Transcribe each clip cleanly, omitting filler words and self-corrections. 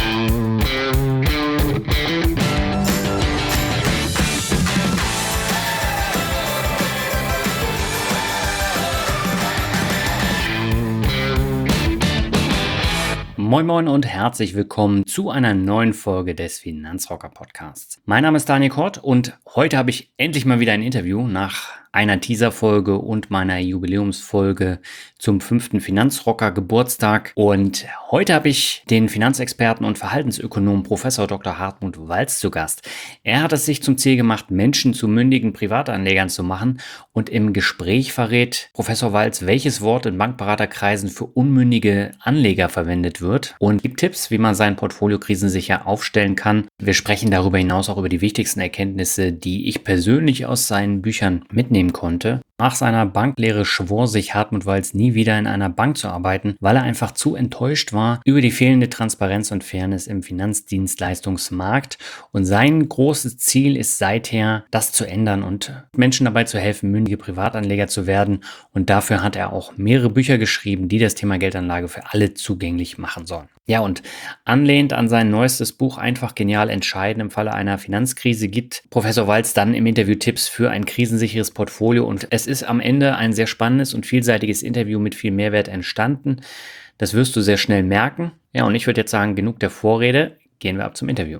Moin Moin und herzlich willkommen zu einer neuen Folge des Finanzrocker Podcasts. Mein Name ist Daniel Kort und heute habe ich endlich mal wieder ein Interview nach einer Teaserfolge und meiner Jubiläumsfolge zum 5. Finanzrocker Geburtstag. Und heute habe ich den Finanzexperten und Verhaltensökonom Professor Dr. Hartmut Walz zu Gast. Er hat es sich zum Ziel gemacht, Menschen zu mündigen Privatanlegern zu machen, und im Gespräch verrät Professor Walz, welches Wort in Bankberaterkreisen für unmündige Anleger verwendet wird, und gibt Tipps, wie man sein Portfolio krisensicher aufstellen kann. Wir sprechen darüber hinaus auch über die wichtigsten Erkenntnisse, die ich persönlich aus seinen Büchern mitnehmen konnte. Nach seiner Banklehre schwor sich Hartmut Walz nie wieder in einer Bank zu arbeiten, weil er einfach zu enttäuscht war über die fehlende Transparenz und Fairness im Finanzdienstleistungsmarkt. Und sein großes Ziel ist seither, das zu ändern und Menschen dabei zu helfen, mündige Privatanleger zu werden. Und dafür hat er auch mehrere Bücher geschrieben, die das Thema Geldanlage für alle zugänglich machen sollen. Ja, und anlehnt an sein neuestes Buch Einfach genial entscheiden im Falle einer Finanzkrise gibt Professor Walz dann im Interview Tipps für ein krisensicheres Portfolio, und es ist am Ende ein sehr spannendes und vielseitiges Interview mit viel Mehrwert entstanden. Das wirst du sehr schnell merken. Ja, und ich würde jetzt sagen, genug der Vorrede, gehen wir ab zum Interview.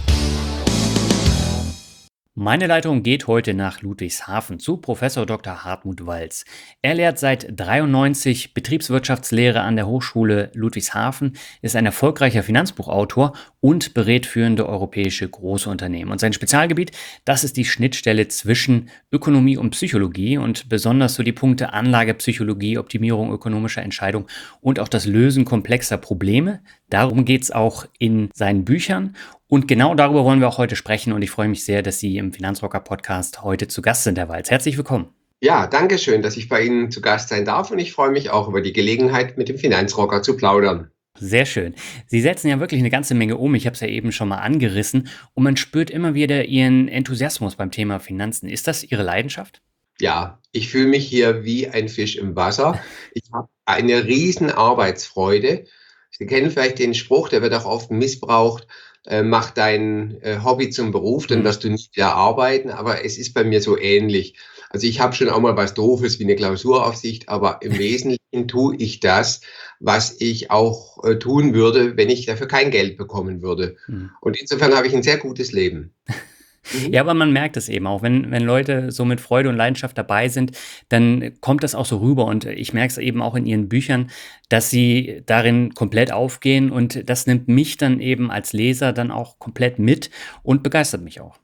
Meine Leitung geht heute nach Ludwigshafen zu Professor Dr. Hartmut Walz. Er lehrt seit 1993 Betriebswirtschaftslehre an der Hochschule Ludwigshafen, ist ein erfolgreicher Finanzbuchautor und berät führende europäische große Unternehmen. Und sein Spezialgebiet, das ist die Schnittstelle zwischen Ökonomie und Psychologie, und besonders so die Punkte Anlagepsychologie, Optimierung ökonomischer Entscheidungen und auch das Lösen komplexer Probleme. Darum geht es auch in seinen Büchern. Und genau darüber wollen wir auch heute sprechen, und ich freue mich sehr, dass Sie im Finanzrocker Podcast heute zu Gast sind, Herr Walz. Herzlich willkommen. Ja, danke schön, dass ich bei Ihnen zu Gast sein darf, und ich freue mich auch über die Gelegenheit, mit dem Finanzrocker zu plaudern. Sehr schön. Sie setzen ja wirklich eine ganze Menge um. Ich habe es ja eben schon mal angerissen, und man spürt immer wieder Ihren Enthusiasmus beim Thema Finanzen. Ist das Ihre Leidenschaft? Ja, ich fühle mich hier wie ein Fisch im Wasser. Ich habe eine riesen Arbeitsfreude. Sie kennen vielleicht den Spruch, der wird auch oft missbraucht: Mach dein Hobby zum Beruf, dann wirst du nicht wieder arbeiten. Aber es ist bei mir so ähnlich. Also ich habe schon auch mal was Doofes wie eine Klausuraufsicht, aber im Wesentlichen tue ich das, was ich auch tun würde, wenn ich dafür kein Geld bekommen würde. Und insofern habe ich ein sehr gutes Leben. Ja, aber man merkt es eben auch, wenn Leute so mit Freude und Leidenschaft dabei sind, dann kommt das auch so rüber, und ich merke es eben auch in Ihren Büchern, dass Sie darin komplett aufgehen, und das nimmt mich dann eben als Leser dann auch komplett mit und begeistert mich auch.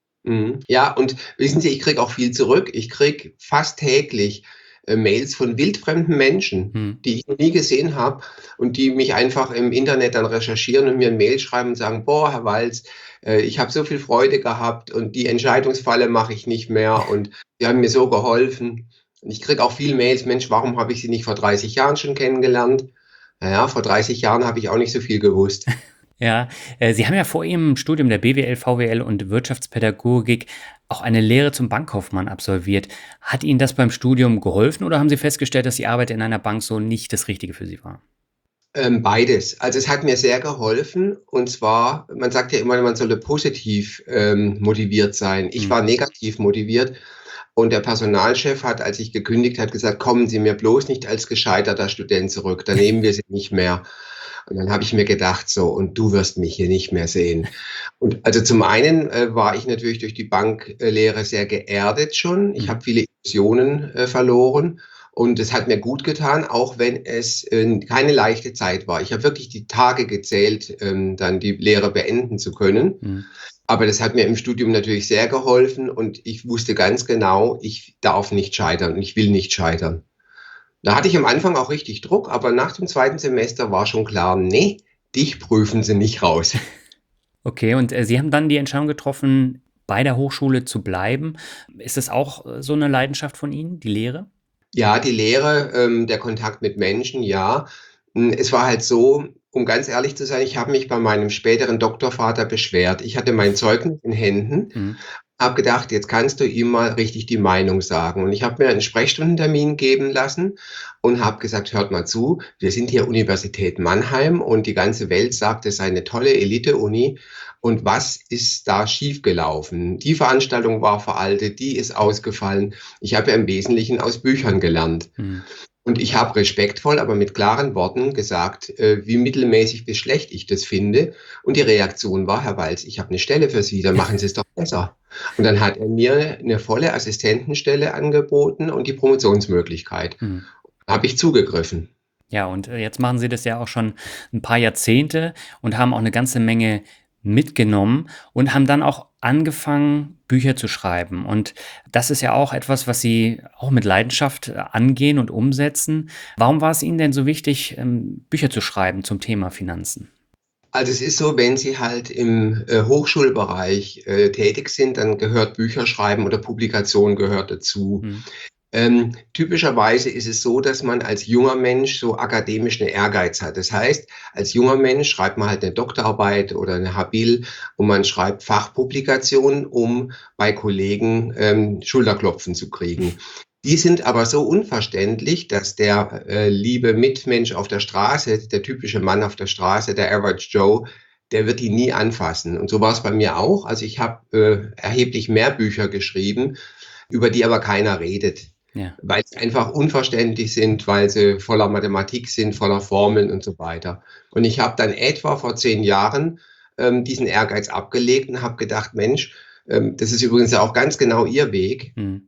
Ja, und wissen Sie, ich kriege auch viel zurück. Ich kriege fast täglich Mails von wildfremden Menschen, die ich noch nie gesehen habe und die mich einfach im Internet dann recherchieren und mir ein Mail schreiben und sagen: Boah, Herr Walz, ich habe so viel Freude gehabt und die Entscheidungsfalle mache ich nicht mehr und Sie haben mir so geholfen. Und ich kriege auch viele Mails: Mensch, warum habe ich Sie nicht vor 30 Jahren schon kennengelernt? Naja, vor 30 Jahren habe ich auch nicht so viel gewusst. Ja, Sie haben ja vor Ihrem Studium der BWL, VWL und Wirtschaftspädagogik auch eine Lehre zum Bankkaufmann absolviert. Hat Ihnen das beim Studium geholfen, oder haben Sie festgestellt, dass die Arbeit in einer Bank so nicht das Richtige für Sie war? Beides. Also es hat mir sehr geholfen, und zwar, man sagt ja immer, man solle positiv motiviert sein. Ich war negativ motiviert, und der Personalchef hat, als ich gekündigt habe, gesagt: Kommen Sie mir bloß nicht als gescheiterter Student zurück, da nehmen wir Sie nicht mehr. Und dann habe ich mir gedacht, so, und du wirst mich hier nicht mehr sehen. Und also zum einen war ich natürlich durch die Banklehre sehr geerdet schon. Ich habe viele Illusionen verloren. Und es hat mir gut getan, auch wenn es keine leichte Zeit war. Ich habe wirklich die Tage gezählt, dann die Lehre beenden zu können. Aber das hat mir im Studium natürlich sehr geholfen, und ich wusste ganz genau, ich darf nicht scheitern und ich will nicht scheitern. Da hatte ich am Anfang auch richtig Druck, aber nach dem 2. Semester war schon klar: nee, dich prüfen sie nicht raus. Okay, und Sie haben dann die Entscheidung getroffen, bei der Hochschule zu bleiben. Ist das auch so eine Leidenschaft von Ihnen, die Lehre? Ja, die Lehre, der Kontakt mit Menschen, ja. Es war halt so, um ganz ehrlich zu sein, ich habe mich bei meinem späteren Doktorvater beschwert. Ich hatte mein Zeugnis in Händen, habe gedacht, jetzt kannst du ihm mal richtig die Meinung sagen. Und ich habe mir einen Sprechstundentermin geben lassen und habe gesagt, hört mal zu, wir sind hier Universität Mannheim und die ganze Welt sagt, es sei eine tolle Elite-Uni. Und was ist da schiefgelaufen? Die Veranstaltung war veraltet, die ist ausgefallen. Ich habe ja im Wesentlichen aus Büchern gelernt. Hm. Und ich habe respektvoll, aber mit klaren Worten gesagt, wie mittelmäßig bis schlecht ich das finde. Und die Reaktion war, Herr Walz, ich habe eine Stelle für Sie, dann machen Sie es doch besser. Und dann hat er mir eine volle Assistentenstelle angeboten und die Promotionsmöglichkeit. Hm. Habe ich zugegriffen. Ja, und jetzt machen Sie das ja auch schon ein paar Jahrzehnte und haben auch eine ganze Menge mitgenommen und haben dann auch angefangen, Bücher zu schreiben. Und das ist ja auch etwas, was Sie auch mit Leidenschaft angehen und umsetzen. Warum war es Ihnen denn so wichtig, Bücher zu schreiben zum Thema Finanzen? Also es ist so, wenn Sie halt im Hochschulbereich tätig sind, dann gehört Bücherschreiben oder Publikation gehört dazu. Hm. Typischerweise ist es so, dass man als junger Mensch so akademischen Ehrgeiz hat. Das heißt, als junger Mensch schreibt man halt eine Doktorarbeit oder eine Habil und man schreibt Fachpublikationen, um bei Kollegen Schulterklopfen zu kriegen. Die sind aber so unverständlich, dass der liebe Mitmensch auf der Straße, der typische Mann auf der Straße, der Average Joe, der wird die nie anfassen. Und so war es bei mir auch. Also ich habe erheblich mehr Bücher geschrieben, über die aber keiner redet. Ja. Weil sie einfach unverständlich sind, weil sie voller Mathematik sind, voller Formeln und so weiter. Und ich habe dann etwa vor 10 Jahren diesen Ehrgeiz abgelegt und habe gedacht, Mensch, das ist übrigens ja auch ganz genau Ihr Weg. Hm.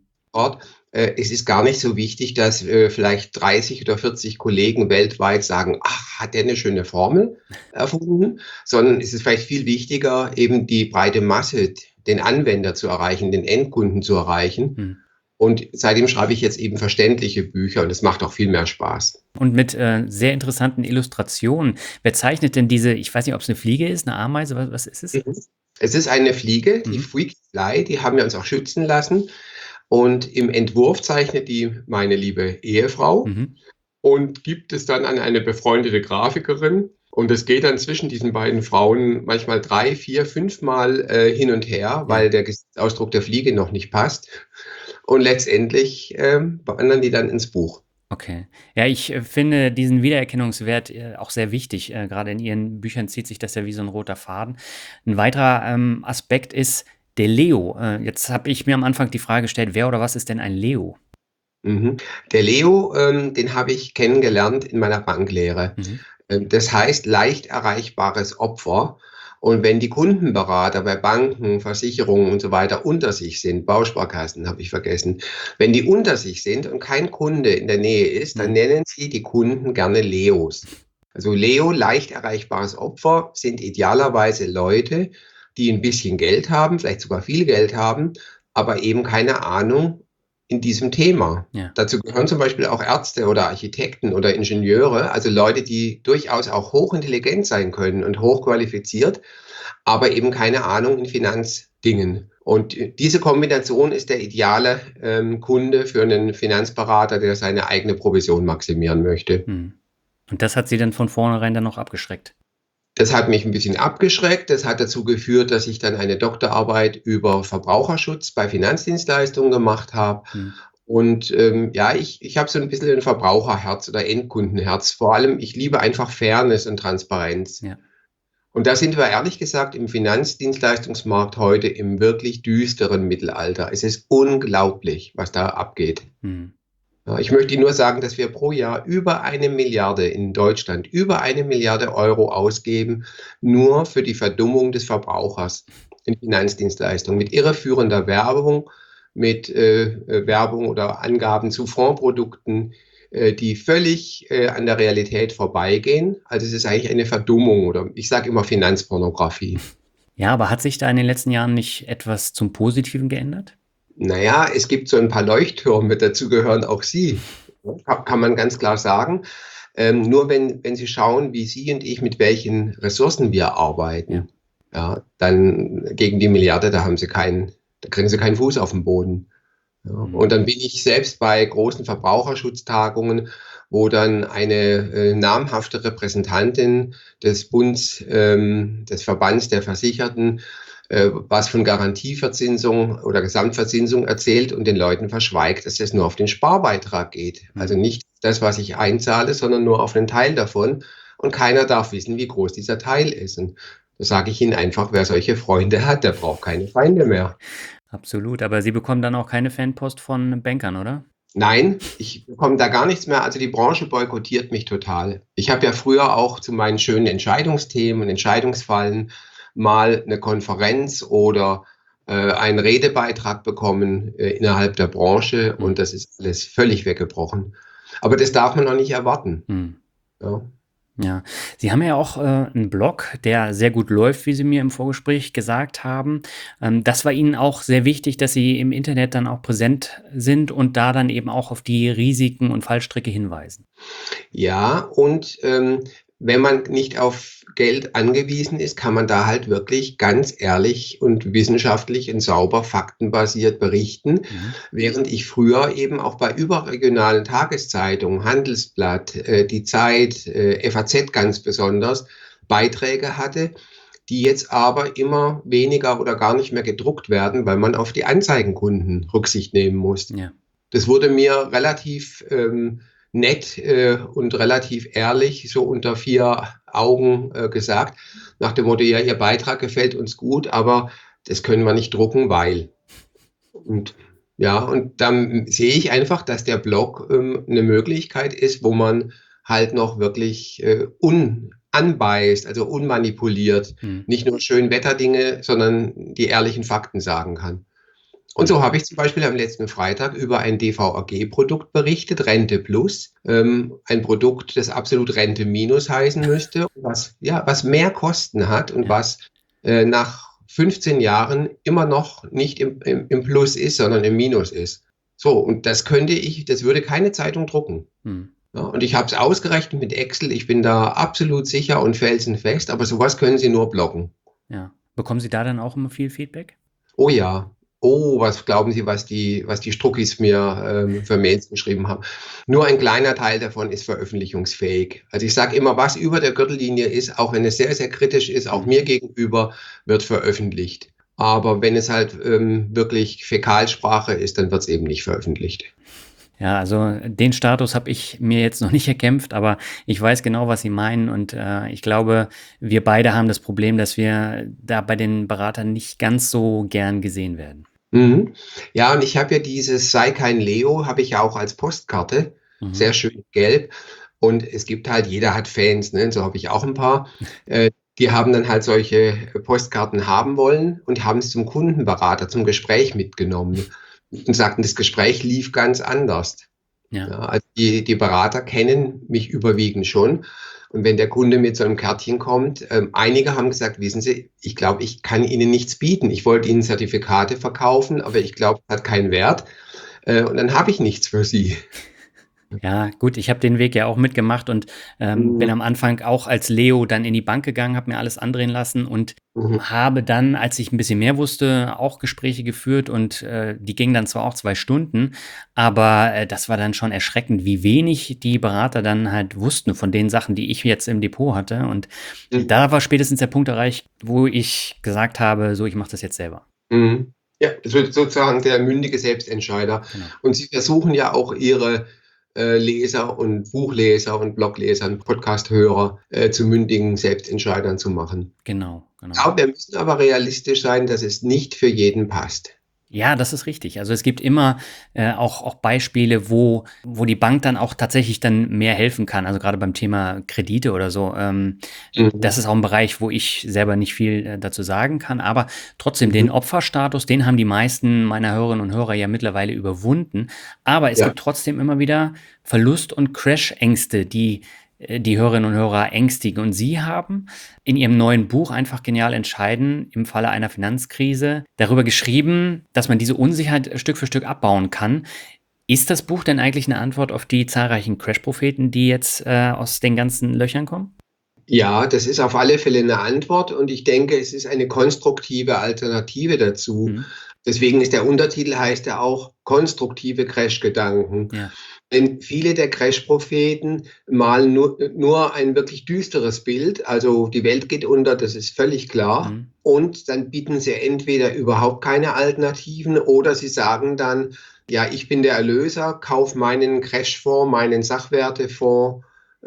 Es ist gar nicht so wichtig, dass vielleicht 30 oder 40 Kollegen weltweit sagen, ach, hat der eine schöne Formel erfunden, sondern es ist vielleicht viel wichtiger, eben die breite Masse, den Anwender zu erreichen, den Endkunden zu erreichen. Hm. Und seitdem schreibe ich jetzt eben verständliche Bücher und es macht auch viel mehr Spaß. Und mit sehr interessanten Illustrationen. Wer zeichnet denn diese, ich weiß nicht, ob es eine Fliege ist, eine Ameise, was ist es? Es ist eine Fliege, die Mhm. Freaky Fly, die haben wir uns auch schützen lassen. Und im Entwurf zeichnet die meine liebe Ehefrau Mhm. und gibt es dann an eine befreundete Grafikerin. Und es geht dann zwischen diesen beiden Frauen manchmal 3, 4, 5 Mal hin und her, weil der Gesichtsausdruck der Fliege noch nicht passt. Und letztendlich wandern die dann ins Buch. Okay. Ja, ich finde diesen Wiedererkennungswert auch sehr wichtig. Gerade in Ihren Büchern zieht sich das ja wie so ein roter Faden. Ein weiterer Aspekt ist der Leo. Jetzt habe ich mir am Anfang die Frage gestellt, wer oder was ist denn ein Leo? Mhm. Der Leo, den habe ich kennengelernt in meiner Banklehre. Mhm. Das heißt leicht erreichbares Opfer. Und wenn die Kundenberater bei Banken, Versicherungen und so weiter unter sich sind, Bausparkassen habe ich vergessen, wenn die unter sich sind und kein Kunde in der Nähe ist, dann Mhm. nennen sie die Kunden gerne Leos. Also Leo, leicht erreichbares Opfer, sind idealerweise Leute, die ein bisschen Geld haben, vielleicht sogar viel Geld haben, aber eben keine Ahnung in diesem Thema. Ja. Dazu gehören zum Beispiel auch Ärzte oder Architekten oder Ingenieure, also Leute, die durchaus auch hochintelligent sein können und hochqualifiziert, aber eben keine Ahnung in Finanzdingen. Und diese Kombination ist der ideale Kunde für einen Finanzberater, der seine eigene Provision maximieren möchte. Mhm. Und das hat Sie dann von vornherein dann noch abgeschreckt? Das hat mich ein bisschen abgeschreckt. Das hat dazu geführt, dass ich dann eine Doktorarbeit über Verbraucherschutz bei Finanzdienstleistungen gemacht habe. Mhm. Und ja, ich habe so ein bisschen ein Verbraucherherz oder Endkundenherz. Vor allem, ich liebe einfach Fairness und Transparenz. Ja. Und da sind wir ehrlich gesagt im Finanzdienstleistungsmarkt heute im wirklich düsteren Mittelalter. Es ist unglaublich, was da abgeht. Mhm. Ja, ich möchte Ihnen nur sagen, dass wir pro Jahr über 1 Milliarde in Deutschland, über 1 Milliarde Euro ausgeben, nur für die Verdummung des Verbrauchers in Finanzdienstleistungen, mit irreführender Werbung, mit Werbung oder Angaben zu Fondsprodukten, die völlig an der Realität vorbeigehen. Also es ist eigentlich eine Verdummung oder ich sage immer Finanzpornografie. Ja, aber hat sich da in den letzten Jahren nicht etwas zum Positiven geändert? Naja, es gibt so ein paar Leuchttürme, dazu gehören auch Sie, kann man ganz klar sagen. Nur wenn Sie schauen, wie Sie und ich, mit welchen Ressourcen wir arbeiten, ja, dann gegen die Milliarde, da kriegen Sie keinen Fuß auf den Boden. Ja. Und dann bin ich selbst bei großen Verbraucherschutztagungen, wo dann eine namhafte Repräsentantin des Bunds, des Verbands der Versicherten was von Garantieverzinsung oder Gesamtverzinsung erzählt und den Leuten verschweigt, dass das nur auf den Sparbeitrag geht. Also nicht das, was ich einzahle, sondern nur auf einen Teil davon. Und keiner darf wissen, wie groß dieser Teil ist. Und da sage ich Ihnen einfach, wer solche Freunde hat, der braucht keine Feinde mehr. Absolut, aber Sie bekommen dann auch keine Fanpost von Bankern, oder? Nein, ich bekomme da gar nichts mehr. Also die Branche boykottiert mich total. Ich habe ja früher auch zu meinen schönen Entscheidungsthemen und Entscheidungsfallen mal eine Konferenz oder einen Redebeitrag bekommen innerhalb der Branche und das ist alles völlig weggebrochen. Aber das darf man noch nicht erwarten. Ja. Ja, Sie haben ja auch einen Blog, der sehr gut läuft, wie Sie mir im Vorgespräch gesagt haben. Das war Ihnen auch sehr wichtig, dass Sie im Internet dann auch präsent sind und da dann eben auch auf die Risiken und Fallstricke hinweisen. Ja, und wenn man nicht auf Geld angewiesen ist, kann man da halt wirklich ganz ehrlich und wissenschaftlich und sauber faktenbasiert berichten, während ich früher eben auch bei überregionalen Tageszeitungen, Handelsblatt, die Zeit, FAZ ganz besonders, Beiträge hatte, die jetzt aber immer weniger oder gar nicht mehr gedruckt werden, weil man auf die Anzeigenkunden Rücksicht nehmen muss. Ja. Das wurde mir relativ nett und relativ ehrlich, so unter 4 Augen gesagt, nach dem Motto, ja, Ihr Beitrag gefällt uns gut, aber das können wir nicht drucken, weil. Und ja, und dann sehe ich einfach, dass der Blog eine Möglichkeit ist, wo man halt noch wirklich unbiased, also unmanipuliert, nicht nur Schönwetterdinge, sondern die ehrlichen Fakten sagen kann. Und so habe ich zum Beispiel am letzten Freitag über ein DVAG-Produkt berichtet, Rente Plus, ein Produkt, das absolut Rente Minus heißen müsste, was mehr Kosten hat und was nach 15 Jahren immer noch nicht im Plus ist, sondern im Minus ist. So, und das würde keine Zeitung drucken. Ja, und ich habe es ausgerechnet mit Excel, ich bin da absolut sicher und felsenfest, aber sowas können Sie nur bloggen. Ja. Bekommen Sie da dann auch immer viel Feedback? Oh ja. Oh, was glauben Sie, was die Struckis mir für Mails geschrieben haben? Nur ein kleiner Teil davon ist veröffentlichungsfähig. Also ich sage immer, was über der Gürtellinie ist, auch wenn es sehr, sehr kritisch ist, auch mir gegenüber, wird veröffentlicht. Aber wenn es halt wirklich Fäkalsprache ist, dann wird es eben nicht veröffentlicht. Ja, also den Status habe ich mir jetzt noch nicht erkämpft, aber ich weiß genau, was Sie meinen und ich glaube, wir beide haben das Problem, dass wir da bei den Beratern nicht ganz so gern gesehen werden. Ja, und ich habe ja dieses Sei kein Leo, habe ich ja auch als Postkarte, sehr schön gelb. Und es gibt halt, jeder hat Fans, ne? So habe ich auch ein paar. Die haben dann halt solche Postkarten haben wollen und haben es zum Kundenberater, zum Gespräch mitgenommen und sagten, das Gespräch lief ganz anders. Ja. Ja, also die Berater kennen mich überwiegend schon. Und wenn der Kunde mit so einem Kärtchen kommt, einige haben gesagt, wissen Sie, ich glaube, ich kann Ihnen nichts bieten. Ich wollte Ihnen Zertifikate verkaufen, aber ich glaube, es hat keinen Wert. Und dann habe ich nichts für Sie. Ja, gut, ich habe den Weg ja auch mitgemacht und bin am Anfang auch als Leo dann in die Bank gegangen, habe mir alles andrehen lassen und habe dann, als ich ein bisschen mehr wusste, auch Gespräche geführt und die gingen dann zwar auch 2 Stunden, aber das war dann schon erschreckend, wie wenig die Berater dann halt wussten von den Sachen, die ich jetzt im Depot hatte. Und da war spätestens der Punkt erreicht, wo ich gesagt habe, so, ich mache das jetzt selber. Ja, das wird sozusagen der mündige Selbstentscheider. Genau. Und Sie versuchen ja auch Ihre Leser und Buchleser und Blogleser und Podcast-Hörer zu mündigen Selbstentscheidern zu machen. Genau. Ja, wir müssen aber realistisch sein, dass es nicht für jeden passt. Ja, das ist richtig. Also es gibt immer auch Beispiele, wo die Bank dann auch tatsächlich dann mehr helfen kann. Also gerade beim Thema Kredite oder so. Das ist auch ein Bereich, wo ich selber nicht viel dazu sagen kann. Aber trotzdem, den Opferstatus, den haben die meisten meiner Hörerinnen und Hörer ja mittlerweile überwunden. Aber es gibt trotzdem immer wieder Verlust- und Crash-Ängste, die Hörerinnen und Hörer ängstigen. Und Sie haben in Ihrem neuen Buch einfach genial entscheiden, im Falle einer Finanzkrise, darüber geschrieben, dass man diese Unsicherheit Stück für Stück abbauen kann. Ist das Buch denn eigentlich eine Antwort auf die zahlreichen Crash-Propheten, die jetzt aus den ganzen Löchern kommen? Ja, das ist auf alle Fälle eine Antwort und ich denke, es ist eine konstruktive Alternative dazu. Deswegen ist der Untertitel, heißt ja auch konstruktive Crash-Gedanken. Ja. Denn viele der Crash-Propheten malen nur ein wirklich düsteres Bild. Also die Welt geht unter, das ist völlig klar. Mhm. Und dann bieten sie entweder überhaupt keine Alternativen oder sie sagen dann, ja, ich bin der Erlöser, kauf meinen Crash-Fonds, meinen Sachwertefonds,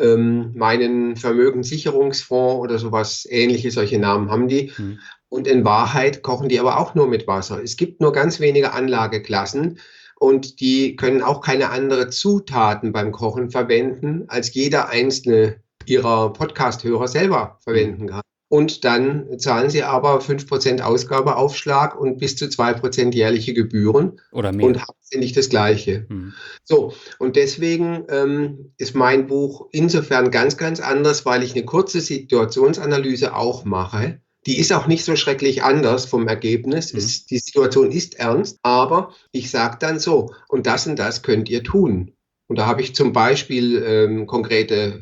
meinen Vermögenssicherungsfonds oder sowas ähnliches, solche Namen haben die. Mhm. Und in Wahrheit kochen die aber auch nur mit Wasser. Es gibt nur ganz wenige Anlageklassen und die können auch keine andere Zutaten beim Kochen verwenden, als jeder einzelne ihrer Podcast-Hörer selber Mhm. verwenden kann. Und dann zahlen sie aber 5% Ausgabeaufschlag und bis zu 2% jährliche Gebühren Oder mehr. und haben sie nicht das Gleiche. Mhm. So, und deswegen ist mein Buch insofern ganz, ganz anders, weil ich eine kurze Situationsanalyse auch mache. Die ist auch nicht so schrecklich anders vom Ergebnis. Mhm. Die Situation ist ernst, aber ich sage dann so, und das könnt ihr tun. Und da habe ich zum Beispiel konkrete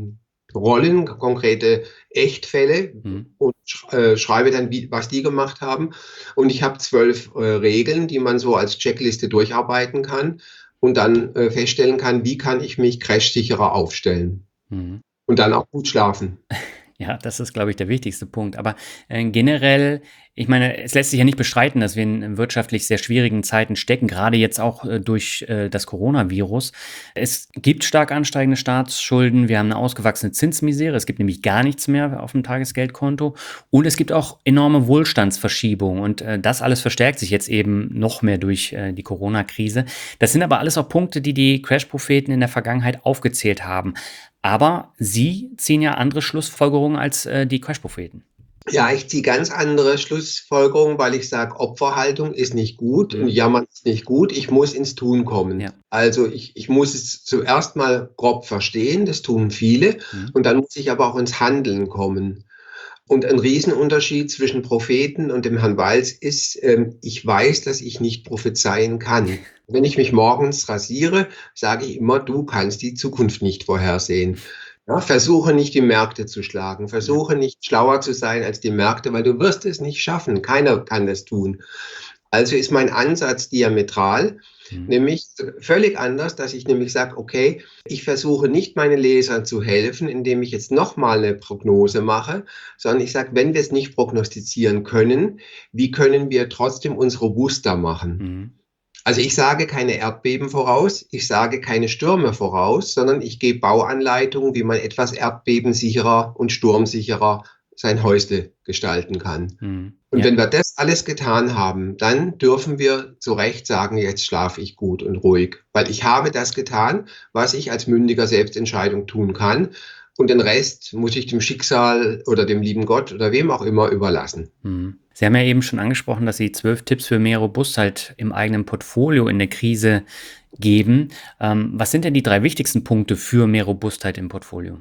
Rollen, konkrete Echtfälle Mhm. und schreibe dann, was die gemacht haben. Und ich habe 12 Regeln, die man so als Checkliste durcharbeiten kann und dann feststellen kann, wie kann ich mich crashsicherer aufstellen Mhm. und dann auch gut schlafen. Ja, das ist, glaube ich, der wichtigste Punkt. Aber generell, ich meine, es lässt sich ja nicht bestreiten, dass wir in wirtschaftlich sehr schwierigen Zeiten stecken, gerade jetzt auch durch das Coronavirus. Es gibt stark ansteigende Staatsschulden, wir haben eine ausgewachsene Zinsmisere, es gibt nämlich gar nichts mehr auf dem Tagesgeldkonto und es gibt auch enorme Wohlstandsverschiebungen und das alles verstärkt sich jetzt eben noch mehr durch die Corona-Krise. Das sind aber alles auch Punkte, die die Crash-Propheten in der Vergangenheit aufgezählt haben. Aber Sie ziehen ja andere Schlussfolgerungen als die Crash-Propheten. Ja, ich ziehe ganz andere Schlussfolgerungen, weil ich sage, Opferhaltung ist nicht gut und Mhm. Jammern ist nicht gut. Ich muss ins Tun kommen. Ja. Also ich muss es zuerst mal grob verstehen, das tun viele, Mhm. und dann muss ich aber auch ins Handeln kommen. Und ein Riesenunterschied zwischen Propheten und dem Herrn Walz ist, ich weiß, dass ich nicht prophezeien kann. Wenn ich mich morgens rasiere, sage ich immer, du kannst die Zukunft nicht vorhersehen. Ja, versuche nicht die Märkte zu schlagen, Ja. versuche nicht schlauer zu sein als die Märkte, weil du wirst es nicht schaffen. Keiner kann das tun. Also ist mein Ansatz diametral, Mhm. nämlich völlig anders, dass ich nämlich sage, okay, ich versuche nicht meinen Lesern zu helfen, indem ich jetzt nochmal eine Prognose mache, sondern ich sage, wenn wir es nicht prognostizieren können, wie können wir trotzdem uns robuster machen? Mhm. Also ich sage keine Erdbeben voraus, ich sage keine Stürme voraus, sondern ich gebe Bauanleitungen, wie man etwas erdbebensicherer und sturmsicherer sein Häusle gestalten kann. Mhm. Und Ja. wenn wir das alles getan haben, dann dürfen wir zu Recht sagen, jetzt schlafe ich gut und ruhig, weil ich habe das getan, was ich als mündiger Selbstentscheidung tun kann. Und den Rest muss ich dem Schicksal oder dem lieben Gott oder wem auch immer überlassen. Mhm. Sie haben ja eben schon angesprochen, dass Sie 12 Tipps für mehr Robustheit im eigenen Portfolio in der Krise geben. Was sind denn die 3 wichtigsten Punkte für mehr Robustheit im Portfolio?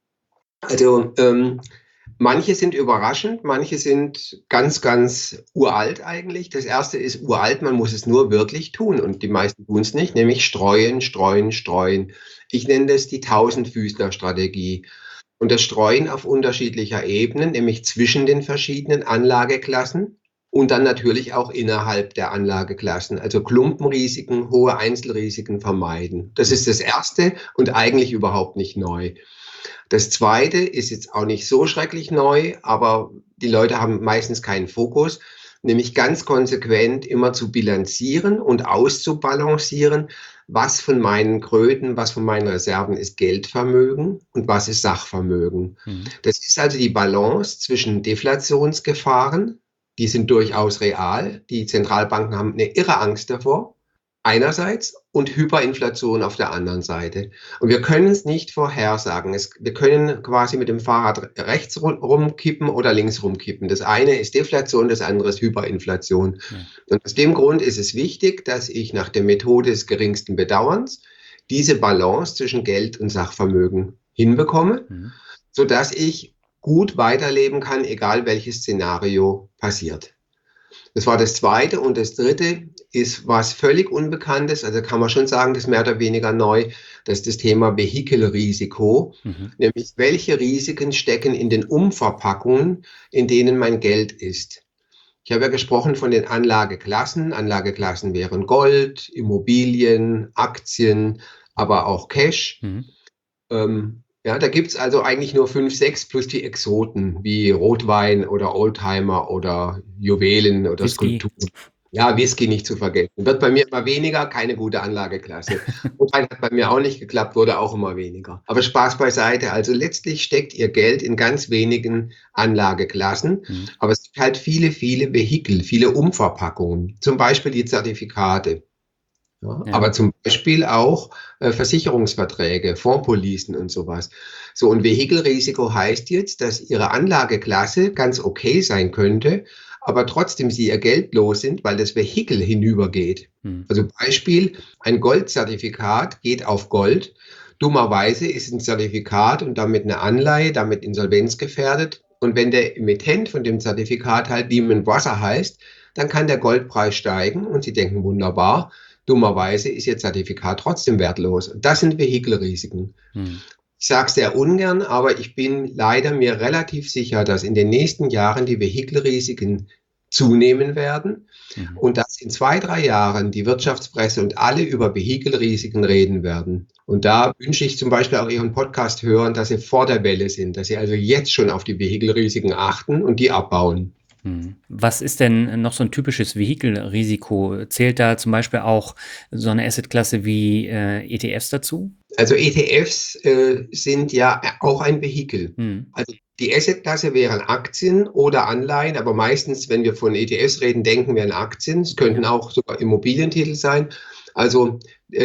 Also manche sind überraschend, manche sind ganz, ganz uralt eigentlich. Das erste ist uralt, man muss es nur wirklich tun und die meisten tun es nicht, nämlich streuen, streuen, streuen. Ich nenne das die Tausendfüßler-Strategie. Und das Streuen auf unterschiedlicher Ebene, nämlich zwischen den verschiedenen Anlageklassen und dann natürlich auch innerhalb der Anlageklassen. Also Klumpenrisiken, hohe Einzelrisiken vermeiden. Das Mhm. ist das Erste und eigentlich überhaupt nicht neu. Das Zweite ist jetzt auch nicht so schrecklich neu, aber die Leute haben meistens keinen Fokus, nämlich ganz konsequent immer zu bilanzieren und auszubalancieren, was von meinen Kröten, was von meinen Reserven ist Geldvermögen und was ist Sachvermögen. Mhm. Das ist also die Balance zwischen Deflationsgefahren, die sind durchaus real. Die Zentralbanken haben eine irre Angst davor, einerseits, und Hyperinflation auf der anderen Seite. Und wir können es nicht vorhersagen. Wir können quasi mit dem Fahrrad rechts rumkippen oder links rumkippen. Das eine ist Deflation, das andere ist Hyperinflation. Ja. Und aus dem Grund ist es wichtig, dass ich nach der Methode des geringsten Bedauerns diese Balance zwischen Geld und Sachvermögen hinbekomme, Mhm. sodass ich gut weiterleben kann, egal welches Szenario passiert. Das war das Zweite. Und das Dritte ist was völlig Unbekanntes, also kann man schon sagen, das ist mehr oder weniger neu, das ist das Thema Vehikelrisiko, Mhm. nämlich welche Risiken stecken in den Umverpackungen, in denen mein Geld ist. Ich habe ja gesprochen von den Anlageklassen. Anlageklassen wären Gold, Immobilien, Aktien, aber auch Cash. Mhm. Ja, da gibt's also eigentlich nur 5, 6 plus die Exoten wie Rotwein oder Oldtimer oder Juwelen oder Whisky. Skulpturen. Ja, Whisky nicht zu vergessen. Wird bei mir immer weniger, keine gute Anlageklasse. Rotwein hat bei mir auch nicht geklappt, wurde auch immer weniger. Aber Spaß beiseite. Also letztlich steckt ihr Geld in ganz wenigen Anlageklassen. Mhm. Aber es gibt halt viele, viele Vehikel, viele Umverpackungen. Zum Beispiel die Zertifikate. Ja, Ja. aber zum Beispiel auch Versicherungsverträge, Fondspolicen und sowas. So, und Vehikelrisiko heißt jetzt, dass Ihre Anlageklasse ganz okay sein könnte, aber trotzdem Sie Ihr Geld los sind, weil das Vehikel hinübergeht. Mhm. Also Beispiel, ein Goldzertifikat geht auf Gold. Dummerweise ist ein Zertifikat und damit eine Anleihe, damit insolvenzgefährdet. Und wenn der Emittent von dem Zertifikat halt Lehman Brothers heißt, dann kann der Goldpreis steigen und Sie denken, wunderbar. Dummerweise ist Ihr Zertifikat trotzdem wertlos. Und das sind Vehikelrisiken. Mhm. Ich sage es sehr ungern, aber ich bin leider mir relativ sicher, dass in den nächsten Jahren die Vehikelrisiken zunehmen werden Mhm. und dass in 2, 3 Jahren die Wirtschaftspresse und alle über Vehikelrisiken reden werden. Und da wünsche ich zum Beispiel auch Ihren Podcast hören, dass Sie vor der Welle sind, dass Sie also jetzt schon auf die Vehikelrisiken achten und die abbauen. Mhm. Was ist denn noch so ein typisches Vehikelrisiko? Zählt da zum Beispiel auch so eine Assetklasse wie ETFs dazu? Also ETFs sind ja auch ein Vehikel. Mhm. Also die Assetklasse wären Aktien oder Anleihen, aber meistens, wenn wir von ETFs reden, denken wir an Aktien. Es könnten auch sogar Immobilientitel sein. Also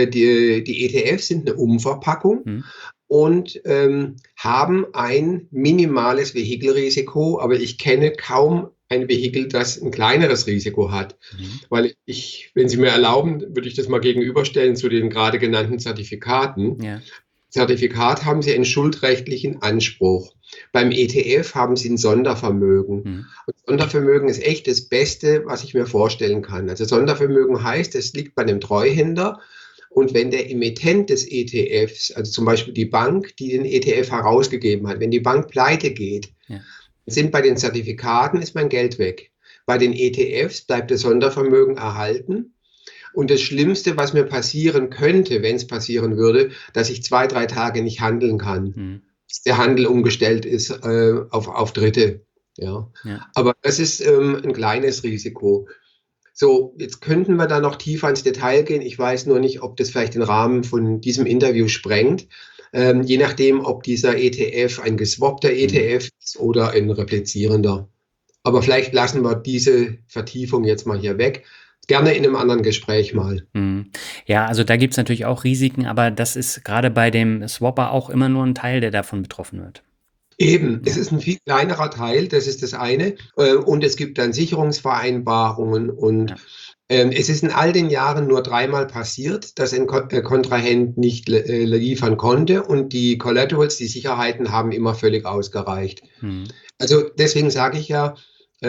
die ETFs sind eine Umverpackung Mhm. und haben ein minimales Vehikelrisiko, aber ich kenne kaum ein Vehikel, das ein kleineres Risiko hat. Mhm. Weil wenn Sie mir erlauben, würde ich das mal gegenüberstellen zu den gerade genannten Zertifikaten. Ja. Zertifikat haben Sie einen schuldrechtlichen Anspruch. Beim ETF haben Sie ein Sondervermögen. Mhm. Und Sondervermögen ist echt das Beste, was ich mir vorstellen kann. Also Sondervermögen heißt, es liegt bei einem Treuhänder. Und wenn der Emittent des ETFs, also zum Beispiel die Bank, die den ETF herausgegeben hat, wenn die Bank pleite geht, Ja. sind bei den Zertifikaten ist mein Geld weg. Bei den ETFs bleibt das Sondervermögen erhalten. Und das Schlimmste, was mir passieren könnte, wenn es passieren würde, dass ich 2, 3 Tage nicht handeln kann. Mhm. Dass der Handel umgestellt ist auf Dritte. Ja. Ja. Aber das ist ein kleines Risiko. So, jetzt könnten wir da noch tiefer ins Detail gehen. Ich weiß nur nicht, ob das vielleicht den Rahmen von diesem Interview sprengt. Je nachdem, ob dieser ETF ein geswappter ETF ist oder ein replizierender. Aber vielleicht lassen wir diese Vertiefung jetzt mal hier weg. Gerne in einem anderen Gespräch mal. Mhm. Ja, also da gibt es natürlich auch Risiken, aber das ist gerade bei dem Swapper auch immer nur ein Teil, der davon betroffen wird. Eben, es Ja. ist ein viel kleinerer Teil, das ist das eine. Und es gibt dann Sicherungsvereinbarungen und Ja. es ist in all den Jahren nur 3-mal passiert, dass ein Kontrahent nicht liefern konnte und die Collaterals, die Sicherheiten haben immer völlig ausgereicht. Mhm. Also deswegen sage ich ja,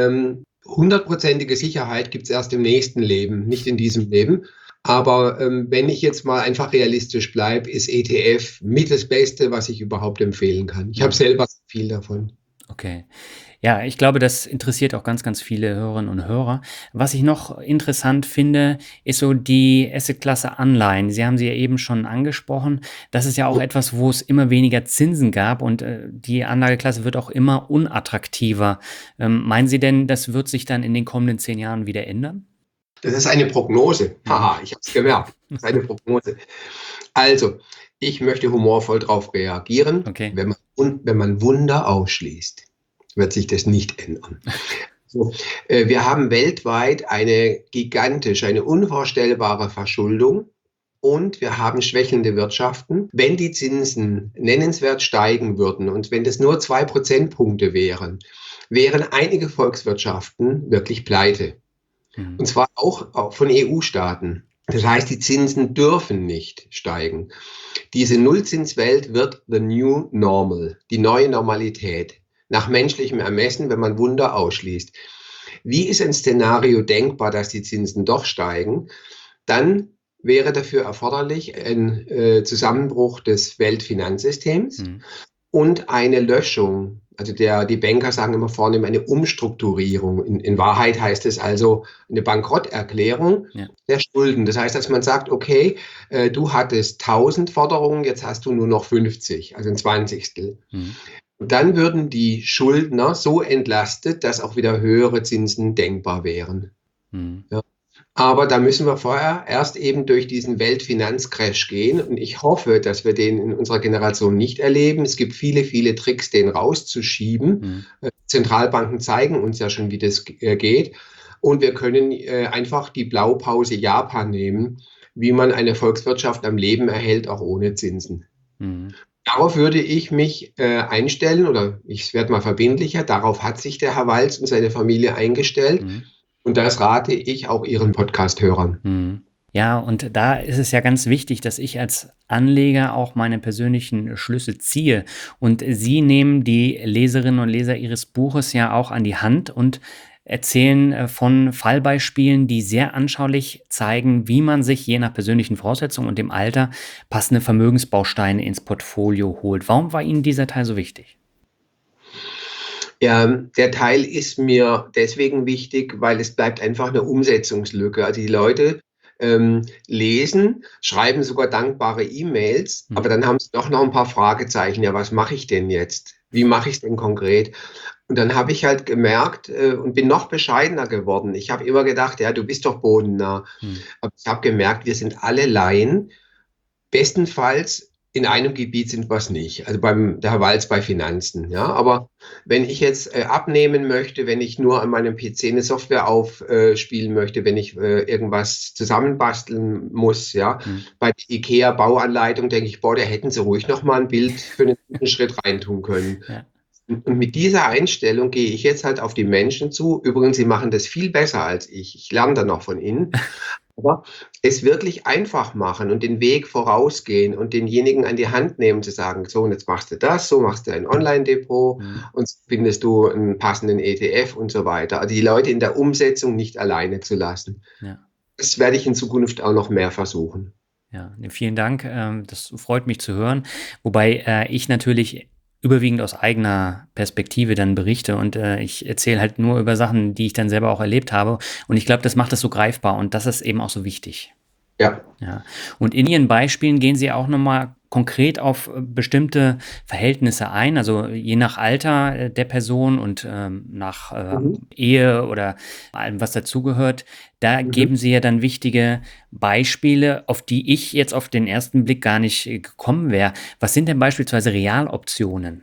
100%ige Sicherheit gibt es erst im nächsten Leben, nicht in diesem Leben. Aber wenn ich jetzt mal einfach realistisch bleibe, ist ETF mit das Beste, was ich überhaupt empfehlen kann. Ich habe selber viel davon. Okay. Ja, ich glaube, das interessiert auch ganz, ganz viele Hörerinnen und Hörer. Was ich noch interessant finde, ist so die Assetklasse Anleihen. Sie haben sie ja eben schon angesprochen. Das ist ja auch etwas, wo es immer weniger Zinsen gab und die Anlageklasse wird auch immer unattraktiver. Meinen Sie denn, das wird sich dann in den kommenden 10 Jahren wieder ändern? Das ist eine Prognose. Haha, ich habe es gemerkt. Das ist eine Prognose. Also, ich möchte humorvoll darauf reagieren. Okay. Wenn man Wunder ausschließt, wird sich das nicht ändern. So, wir haben weltweit eine gigantische, eine unvorstellbare Verschuldung und wir haben schwächelnde Wirtschaften. Wenn die Zinsen nennenswert steigen würden und wenn das nur 2 Prozentpunkte wären einige Volkswirtschaften wirklich pleite. Mhm. Und zwar auch von EU-Staaten. Das heißt, die Zinsen dürfen nicht steigen. Diese Nullzinswelt wird the new normal, die neue Normalität, nach menschlichem Ermessen, wenn man Wunder ausschließt. Wie ist ein Szenario denkbar, dass die Zinsen doch steigen? Dann wäre dafür erforderlich ein Zusammenbruch des Weltfinanzsystems und eine Löschung Also die Banker sagen immer vornehm eine Umstrukturierung. In Wahrheit heißt es also eine Bankrotterklärung Ja. der Schulden. Das heißt, dass man sagt, okay, du hattest 1000 Forderungen, jetzt hast du nur noch 50, also ein Zwanzigstel. Mhm. Und dann würden die Schuldner so entlastet, dass auch wieder höhere Zinsen denkbar wären. Mhm. Ja. Aber da müssen wir vorher erst eben durch diesen Weltfinanzcrash gehen. Und ich hoffe, dass wir den in unserer Generation nicht erleben. Es gibt viele, viele Tricks, den rauszuschieben. Mhm. Zentralbanken zeigen uns ja schon, wie das geht. Und wir können einfach die Blaupause Japan nehmen, wie man eine Volkswirtschaft am Leben erhält, auch ohne Zinsen. Mhm. Darauf würde ich mich einstellen, oder ich werde mal verbindlicher. Darauf hat sich der Herr Walz und seine Familie eingestellt. Mhm. Und das rate ich auch Ihren Podcast-Hörern. Mhm. Ja, und da ist es ja ganz wichtig, dass ich als Anleger auch meine persönlichen Schlüsse ziehe. Und Sie nehmen die Leserinnen und Leser Ihres Buches ja auch an die Hand und erzählen von Fallbeispielen, die sehr anschaulich zeigen, wie man sich je nach persönlichen Voraussetzungen und dem Alter passende Vermögensbausteine ins Portfolio holt. Warum war Ihnen dieser Teil so wichtig? Ja, der Teil ist mir deswegen wichtig, weil es bleibt einfach eine Umsetzungslücke. Also die Leute lesen, schreiben sogar dankbare E-Mails, aber Mhm. dann haben sie doch noch ein paar Fragezeichen. Ja, was mache ich denn jetzt? Wie mache ich es denn konkret? Und dann habe ich halt gemerkt und bin noch bescheidener geworden. Ich habe immer gedacht, ja, du bist doch bodennah. Mhm. Aber ich habe gemerkt, wir sind alle Laien. Bestenfalls in einem Gebiet sind wir es nicht. Also der Herr Walz bei Finanzen. Ja, aber wenn ich jetzt abnehmen möchte, wenn ich nur an meinem PC eine Software aufspielen möchte, wenn ich irgendwas zusammenbasteln muss, ja, Mhm. bei der IKEA Bauanleitung denke ich, boah, da hätten sie ruhig noch mal ein Bild für einen guten Schritt reintun können. Ja. Und mit dieser Einstellung gehe ich jetzt halt auf die Menschen zu. Übrigens, sie machen das viel besser als ich. Ich lerne da noch von ihnen. Aber es wirklich einfach machen und den Weg vorausgehen und denjenigen an die Hand nehmen, zu sagen, so, und jetzt machst du das, so machst du ein Online-Depot Mhm. und so findest du einen passenden ETF und so weiter. Also die Leute in der Umsetzung nicht alleine zu lassen. Ja. Das werde ich in Zukunft auch noch mehr versuchen. Ja, ne, vielen Dank. Das freut mich zu hören. Wobei ich natürlich überwiegend aus eigener Perspektive dann berichte und ich erzähle halt nur über Sachen, die ich dann selber auch erlebt habe. Und ich glaube, das macht es so greifbar und das ist eben auch so wichtig. Ja. Ja. Und in Ihren Beispielen gehen Sie auch nochmal konkret auf bestimmte Verhältnisse ein, also je nach Alter der Person und nach Mhm. Ehe oder allem, was dazugehört. Da Mhm. geben Sie ja dann wichtige Beispiele, auf die ich jetzt auf den ersten Blick gar nicht gekommen wäre. Was sind denn beispielsweise Realoptionen?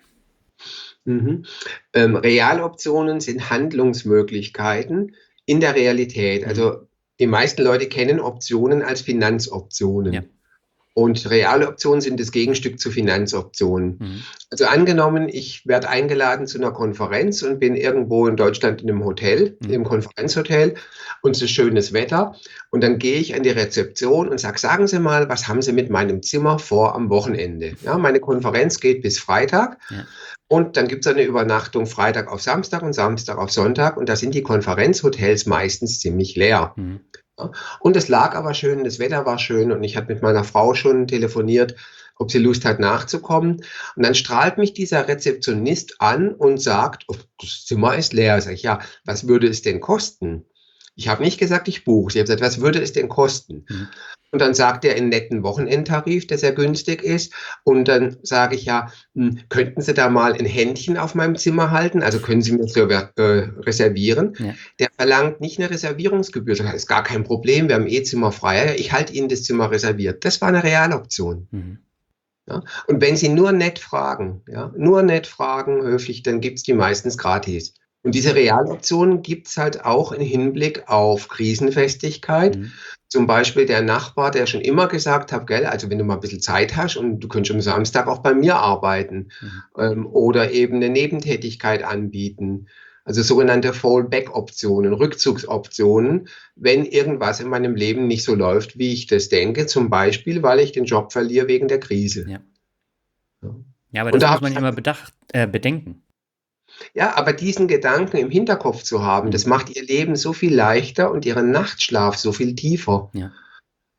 Mhm. Realoptionen sind Handlungsmöglichkeiten in der Realität. Mhm. Also die meisten Leute kennen Optionen als Ja. Finanzoptionen. Und reale Optionen sind das Gegenstück zu Finanzoptionen. Mhm. Also angenommen, ich werde eingeladen zu einer Konferenz und bin irgendwo in Deutschland in einem Hotel, Mhm. im Konferenzhotel und es ist schönes Wetter. Und dann gehe ich an die Rezeption und sage, sagen Sie mal, was haben Sie mit meinem Zimmer vor am Wochenende? Ja, meine Konferenz geht bis Freitag Ja. und dann gibt es eine Übernachtung Freitag auf Samstag und Samstag auf Sonntag und da sind die Konferenzhotels meistens ziemlich leer. Mhm. Ja. Und es lag aber schön, das Wetter war schön und ich hatte mit meiner Frau schon telefoniert, ob sie Lust hat nachzukommen. Und dann strahlt mich dieser Rezeptionist an und sagt, oh, das Zimmer ist leer. Sag ich, ja, was würde es denn kosten? Ich habe nicht gesagt, ich buche. Ich habe gesagt, was würde es denn kosten? Mhm. Und dann sagt er einen netten Wochenendtarif, der sehr günstig ist. Und dann sage ich ja, könnten Sie da mal ein Händchen auf meinem Zimmer halten? Also können Sie mir so reservieren? Ja. Der verlangt nicht eine Reservierungsgebühr. Das ist gar kein Problem. Wir haben eh Zimmer frei. Ich halte Ihnen das Zimmer reserviert. Das war eine Realoption. Mhm. Ja? Und wenn Sie nur nett fragen, ja, nur nett fragen, höflich, dann gibt es die meistens gratis. Und diese Realoptionen gibt es halt auch im Hinblick auf Krisenfestigkeit. Mhm. Zum Beispiel der Nachbar, der schon immer gesagt hat, gell, also wenn du mal ein bisschen Zeit hast und du könntest am Samstag auch bei mir arbeiten Mhm. oder eben eine Nebentätigkeit anbieten. Also sogenannte Fallback-Optionen, Rückzugsoptionen, wenn irgendwas in meinem Leben nicht so läuft, wie ich das denke, zum Beispiel, weil ich den Job verliere wegen der Krise. Ja. Ja. Ja, aber Und das da muss habe man ich ja immer bedenken. ja, aber diesen Gedanken im Hinterkopf zu haben, das Mhm. macht ihr Leben so viel leichter und ihren Nachtschlaf so viel tiefer. Ja.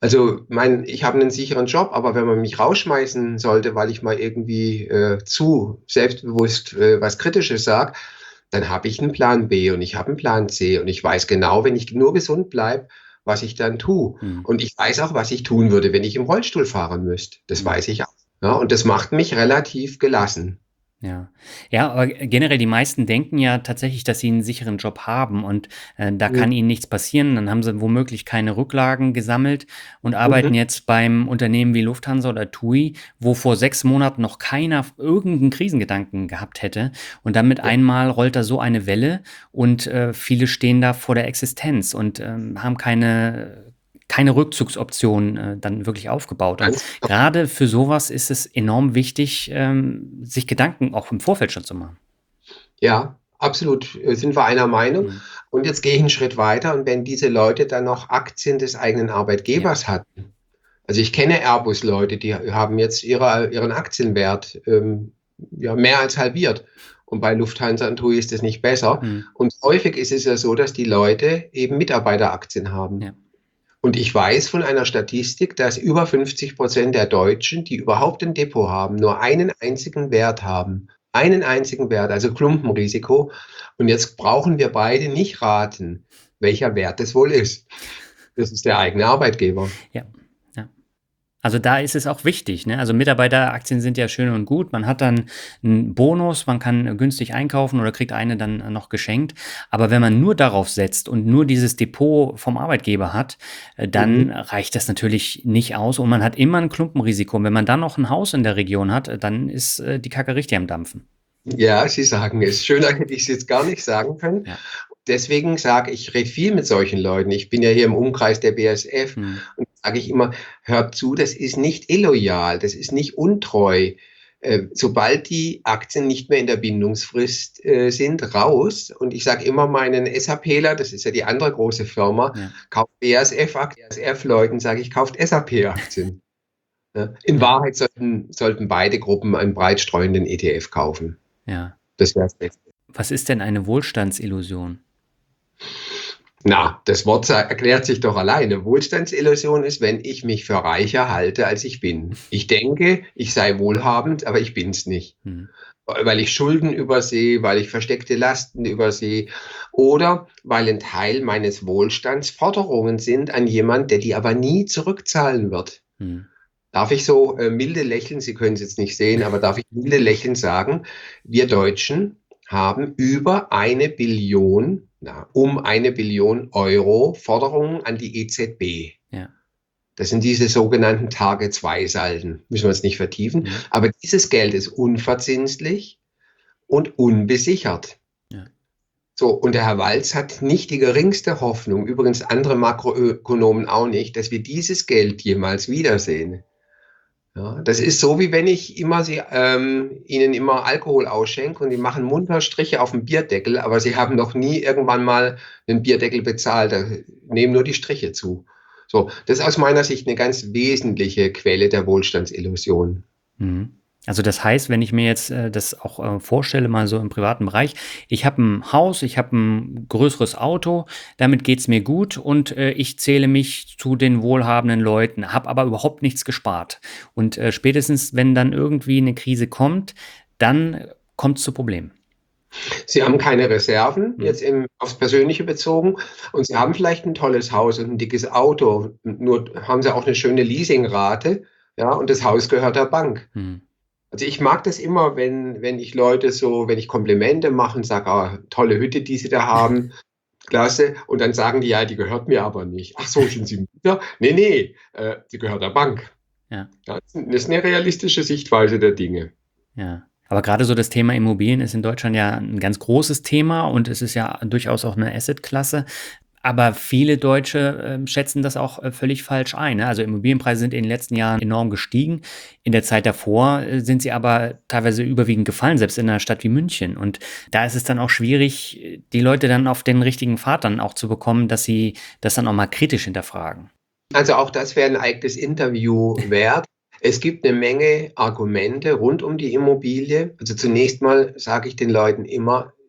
Also, ich habe einen sicheren Job, aber wenn man mich rausschmeißen sollte, weil ich mal irgendwie zu selbstbewusst was Kritisches sage, dann habe ich einen Plan B und ich habe einen Plan C und ich weiß genau, wenn ich nur gesund bleibe, was ich dann tue. Mhm. Und ich weiß auch, was ich tun würde, wenn ich im Rollstuhl fahren müsste. Das Mhm. weiß ich auch. Ja, und das macht mich relativ gelassen. Ja. Ja, aber generell die meisten denken ja tatsächlich, dass sie einen sicheren Job haben und, da Mhm. kann ihnen nichts passieren. Dann haben sie womöglich keine Rücklagen gesammelt und Mhm. arbeiten jetzt beim Unternehmen wie Lufthansa oder TUI, wo vor 6 Monaten noch keiner irgend Krisengedanken gehabt hätte. Und dann mit Ja, einmal rollt da so eine Welle und, viele stehen da vor der Existenz und, haben keine Rückzugsoption, dann wirklich aufgebaut. Und ganz genau. gerade für sowas ist es enorm wichtig, sich Gedanken auch im Vorfeld schon zu machen. Ja, absolut, sind wir einer Meinung. Mhm. Und jetzt gehe ich einen Schritt weiter und wenn diese Leute dann noch Aktien des eigenen Ja. Arbeitgebers hatten, also, ich kenne Airbus-Leute, die haben jetzt ihren Aktienwert, ja, mehr als halbiert. Und bei Lufthansa und TUI ist es nicht besser. Mhm. Und häufig ist es ja so, dass die Leute eben Mitarbeiteraktien haben. Ja. Und ich weiß von einer Statistik, dass über 50% der Deutschen, die überhaupt ein Depot haben, nur einen einzigen Wert haben. Einen einzigen Wert, also Klumpenrisiko. Und jetzt brauchen wir beide nicht raten, welcher Wert es wohl ist. Das ist der eigene Arbeitgeber. Ja. Ja. Also, da ist es auch wichtig, ne? Also, Mitarbeiteraktien sind ja schön und gut. Man hat dann einen Bonus, man kann günstig einkaufen oder kriegt eine dann noch geschenkt. Aber wenn man nur darauf setzt und nur dieses Depot vom Arbeitgeber hat, Mhm. dann reicht das natürlich nicht aus und man hat immer ein Klumpenrisiko. Und wenn man dann noch ein Haus in der Region hat, dann ist, die Kacke richtig am Dampfen. Ja, Sie sagen es. Schöner hätte ich es jetzt gar nicht sagen können. Ja. Deswegen sage ich, rede viel mit solchen Leuten. Ich bin ja hier im Umkreis der BASF Mhm. und sage ich immer, hört zu, das ist nicht illoyal, das ist nicht untreu. Sobald die Aktien nicht mehr in der Bindungsfrist sind, raus. Und ich sage immer meinen SAPler, das ist ja die andere große Firma, Ja. kauft BASF-Aktien. BASF-Leuten sage ich, kauft SAP-Aktien. Ja. In Ja. Wahrheit sollten beide Gruppen einen breit streuenden ETF kaufen. Ja. Das wäre das Beste. Was ist denn eine Wohlstandsillusion? Na, das Wort erklärt sich doch alleine. Wohlstandsillusion ist, wenn ich mich für reicher halte, als ich bin. Ich denke, ich sei wohlhabend, aber ich bin's nicht. Mhm. Weil ich Schulden übersehe, weil ich versteckte Lasten übersehe oder weil ein Teil meines Wohlstands Forderungen sind an jemand, der die aber nie zurückzahlen wird. Mhm. Darf ich so milde lächeln? Sie können es jetzt nicht sehen, aber darf ich milde lächeln sagen? Wir Deutschen haben über 1 Billion, um 1 Billion Euro Forderungen an die EZB. Ja. Das sind diese sogenannten Tage-2-Salden. Müssen wir jetzt nicht vertiefen. Mhm. Aber dieses Geld ist unverzinslich und unbesichert. Ja. So, und der Herr Walz hat nicht die geringste Hoffnung, übrigens andere Makroökonomen auch nicht, dass wir dieses Geld jemals wiedersehen. Ja, das ist so, wie wenn ich ihnen immer Alkohol ausschenke und die machen munter Striche auf dem Bierdeckel, aber sie haben noch nie irgendwann mal einen Bierdeckel bezahlt, da nehmen nur die Striche zu. So, das ist aus meiner Sicht eine ganz wesentliche Quelle der Wohlstandsillusion. Mhm. Also das heißt, wenn ich mir jetzt das auch vorstelle, mal so im privaten Bereich, ich habe ein Haus, ich habe ein größeres Auto, damit geht's mir gut und ich zähle mich zu den wohlhabenden Leuten, habe aber überhaupt nichts gespart. Und spätestens, wenn dann irgendwie eine Krise kommt, dann kommt es zu Problemen. Sie haben keine Reserven, Mhm. jetzt aufs Persönliche bezogen, und Sie haben vielleicht ein tolles Haus und ein dickes Auto, nur haben Sie auch eine schöne Leasingrate, ja, und das Haus gehört der Bank. Mhm. Also, ich mag das immer, wenn ich Leute so wenn ich Komplimente mache und sage: „Ah, tolle Hütte, die Sie da haben, klasse." Und dann sagen die: „Ja, die gehört mir aber nicht." „Ach so, sind Sie Mieter?" „Ne, ne, die gehört der Bank." Ja. Ja, das ist 'ne realistische Sichtweise der Dinge. Ja. Aber gerade so das Thema Immobilien ist in Deutschland ja ein ganz großes Thema und es ist ja durchaus auch eine Assetklasse. Aber viele Deutsche, schätzen das auch, völlig falsch ein, ne? Also, Immobilienpreise sind in den letzten Jahren enorm gestiegen. In der Zeit davor, sind sie aber teilweise überwiegend gefallen, selbst in einer Stadt wie München. Und da ist es dann auch schwierig, die Leute dann auf den richtigen Pfad dann auch zu bekommen, dass sie das dann auch mal kritisch hinterfragen. Also, auch das wäre 'n eigenes Interview wert. Es gibt 'ne Menge Argumente rund um die Immobilie. Also, zunächst mal sage ich den Leuten immer: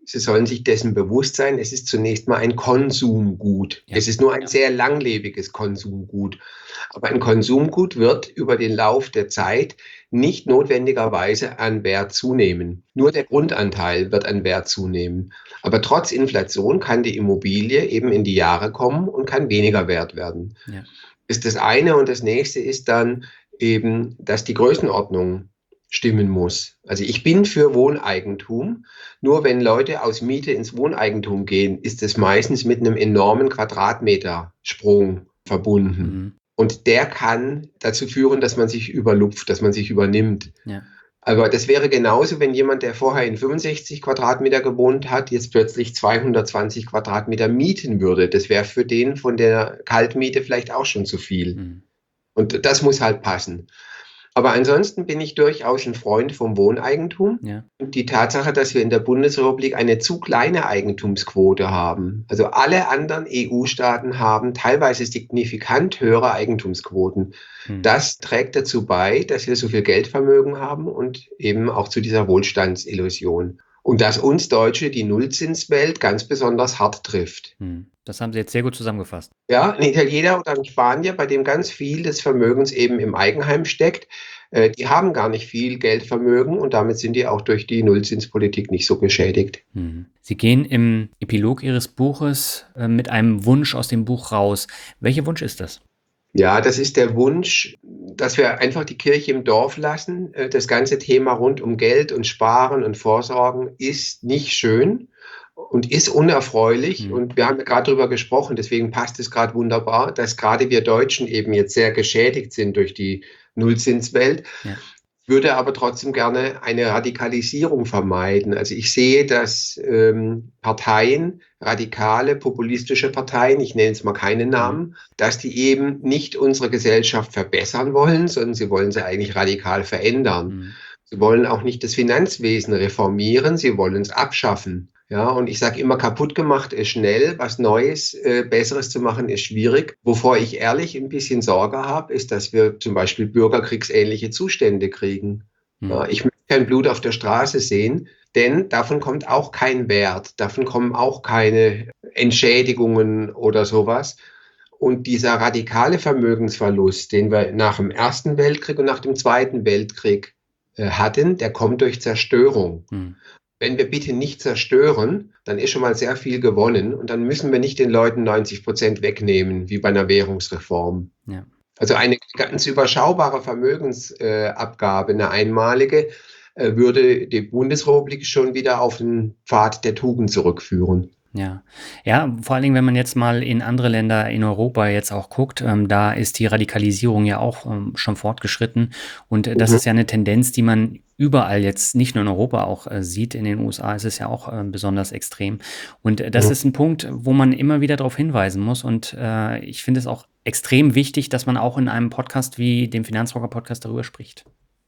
Sie sollen sich dessen bewusst sein, es ist zunächst mal ein Konsumgut. Ja. Es ist nur ein sehr langlebiges Konsumgut. Aber ein Konsumgut wird über den Lauf der Zeit nicht notwendigerweise an Wert zunehmen. Nur der Grundanteil wird an Wert zunehmen. Aber trotz Inflation kann die Immobilie eben in die Jahre kommen und kann weniger wert werden. Ja. Ist das eine, und das nächste ist dann eben, dass die Größenordnung stimmen muss. Also ich bin für Wohneigentum. Nur wenn Leute aus Miete ins Wohneigentum gehen, ist es meistens mit einem enormen Quadratmetersprung verbunden. Mhm. Und der kann dazu führen, dass man sich überlupft, dass man sich übernimmt. Ja. Aber das wäre genauso, wenn jemand, der vorher in 65 Quadratmeter gewohnt hat, jetzt plötzlich 220 Quadratmeter mieten würde. Das wäre für den von der Kaltmiete vielleicht auch schon zu viel. Mhm. Und das muss halt passen. Aber ansonsten bin ich durchaus ein Freund vom Wohneigentum. Ja. Und die Tatsache, dass wir in der Bundesrepublik eine zu kleine Eigentumsquote haben, also alle anderen EU-Staaten haben teilweise signifikant höhere Eigentumsquoten, Mhm. das trägt dazu bei, dass wir so viel Geldvermögen haben und eben auch zu dieser Wohlstandsillusion. Und dass uns Deutsche die Nullzinswelt ganz besonders hart trifft. Mhm. Das haben Sie jetzt sehr gut zusammengefasst. Ja, ein Italiener oder ein Spanier, bei dem ganz viel des Vermögens eben im Eigenheim steckt, die haben gar nicht viel Geldvermögen und damit sind die auch durch die Nullzinspolitik nicht so geschädigt. Mhm. Sie gehen im Epilog Ihres Buches mit einem Wunsch aus dem Buch raus. Welcher Wunsch ist das? Ja, das ist der Wunsch, dass wir einfach die Kirche im Dorf lassen. Das ganze Thema rund um Geld und Sparen und Vorsorgen ist nicht schön und ist unerfreulich. Mhm. Und wir haben ja gerade darüber gesprochen, deswegen passt es gerade wunderbar, dass gerade wir Deutschen eben jetzt sehr geschädigt sind durch die Nullzinswelt. Ja. Würde aber trotzdem gerne eine Radikalisierung vermeiden. Also ich sehe, dass Parteien, radikale, populistische Parteien, ich nenne jetzt mal keine Namen, dass die eben nicht unsere Gesellschaft verbessern wollen, sondern sie wollen sie eigentlich radikal verändern. Mhm. Sie wollen auch nicht das Finanzwesen reformieren, sie wollen es abschaffen. Ja, und ich sage immer, kaputt gemacht ist schnell, was Neues, Besseres zu machen ist schwierig. Wovor ich ehrlich ein bisschen Sorge habe, ist, dass wir zum Beispiel bürgerkriegsähnliche Zustände kriegen. Mhm. Ja, ich möchte kein Blut auf der Straße sehen, denn davon kommt auch kein Wert, davon kommen auch keine Entschädigungen oder sowas. Und dieser radikale Vermögensverlust, den wir nach dem Ersten Weltkrieg und nach dem Zweiten Weltkrieg hatten, der kommt durch Zerstörung. Mhm. Wenn wir bitte nicht zerstören, dann ist schon mal sehr viel gewonnen und dann müssen wir nicht den Leuten 90% wegnehmen, wie bei einer Währungsreform. Ja. Also eine ganz überschaubare Vermögensabgabe, eine einmalige, würde die Bundesrepublik schon wieder auf den Pfad der Tugend zurückführen. Ja. Ja, vor allen Dingen, wenn man jetzt mal in andere Länder in Europa jetzt auch guckt, da ist die Radikalisierung ja auch schon fortgeschritten. Und das ist ja eine Tendenz, die man überall jetzt, nicht nur in Europa auch sieht. In den USA ist es ja auch besonders extrem. Und das ist ein Punkt, wo man immer wieder darauf hinweisen muss. Und ich finde es auch extrem wichtig, dass man auch in einem Podcast wie dem Finanzrocker-Podcast darüber spricht.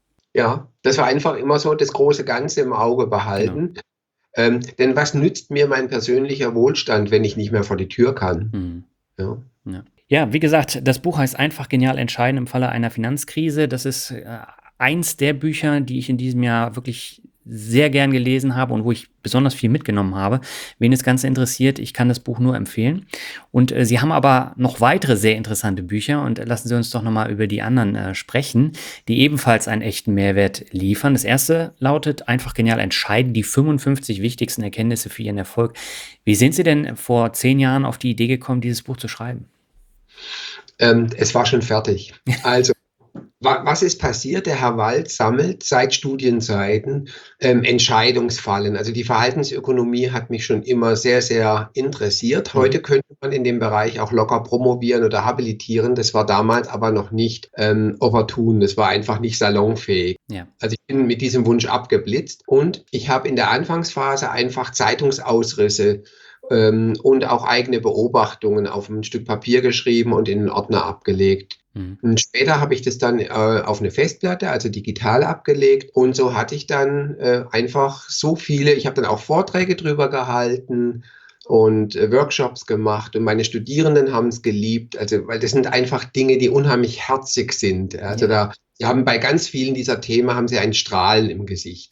Ja, dass wir einfach immer so das große Ganze im Auge behalten. Genau. Denn was nützt mir mein persönlicher Wohlstand, wenn ich nicht mehr vor die Tür kann? Mhm. Ja. Ja. Ja, wie gesagt, das Buch heißt einfach genial entscheiden im Falle einer Finanzkrise. Das ist eins der Bücher, die ich in diesem Jahr wirklich sehr gern gelesen habe und wo ich besonders viel mitgenommen habe. Wen das Ganze interessiert, ich kann das Buch nur empfehlen. Und Sie haben aber noch weitere sehr interessante Bücher und lassen Sie uns doch nochmal über die anderen sprechen, die ebenfalls einen echten Mehrwert liefern. Das erste lautet einfach genial entscheiden, die 55 wichtigsten Erkenntnisse für Ihren Erfolg. Wie sind Sie denn vor 10 Jahren auf die Idee gekommen, dieses Buch zu schreiben? Es war schon fertig. Also, was ist passiert? Der Herr Wald sammelt seit Studienzeiten Entscheidungsfallen. Also die Verhaltensökonomie hat mich schon immer sehr, sehr interessiert. Heute könnte man in dem Bereich auch locker promovieren oder habilitieren. Das war damals aber noch nicht opportun. Das war einfach nicht salonfähig. Ja. Also ich bin mit diesem Wunsch abgeblitzt und ich habe in der Anfangsphase einfach Zeitungsausrisse und auch eigene Beobachtungen auf ein Stück Papier geschrieben und in einen Ordner abgelegt. Und später habe ich das dann auf eine Festplatte, also digital abgelegt. Und so hatte ich dann einfach so viele, ich habe dann auch Vorträge drüber gehalten und Workshops gemacht. Und meine Studierenden haben es geliebt, also weil das sind einfach Dinge, die unheimlich herzig sind. Also die haben bei ganz vielen dieser Themen haben sie ein Strahlen im Gesicht.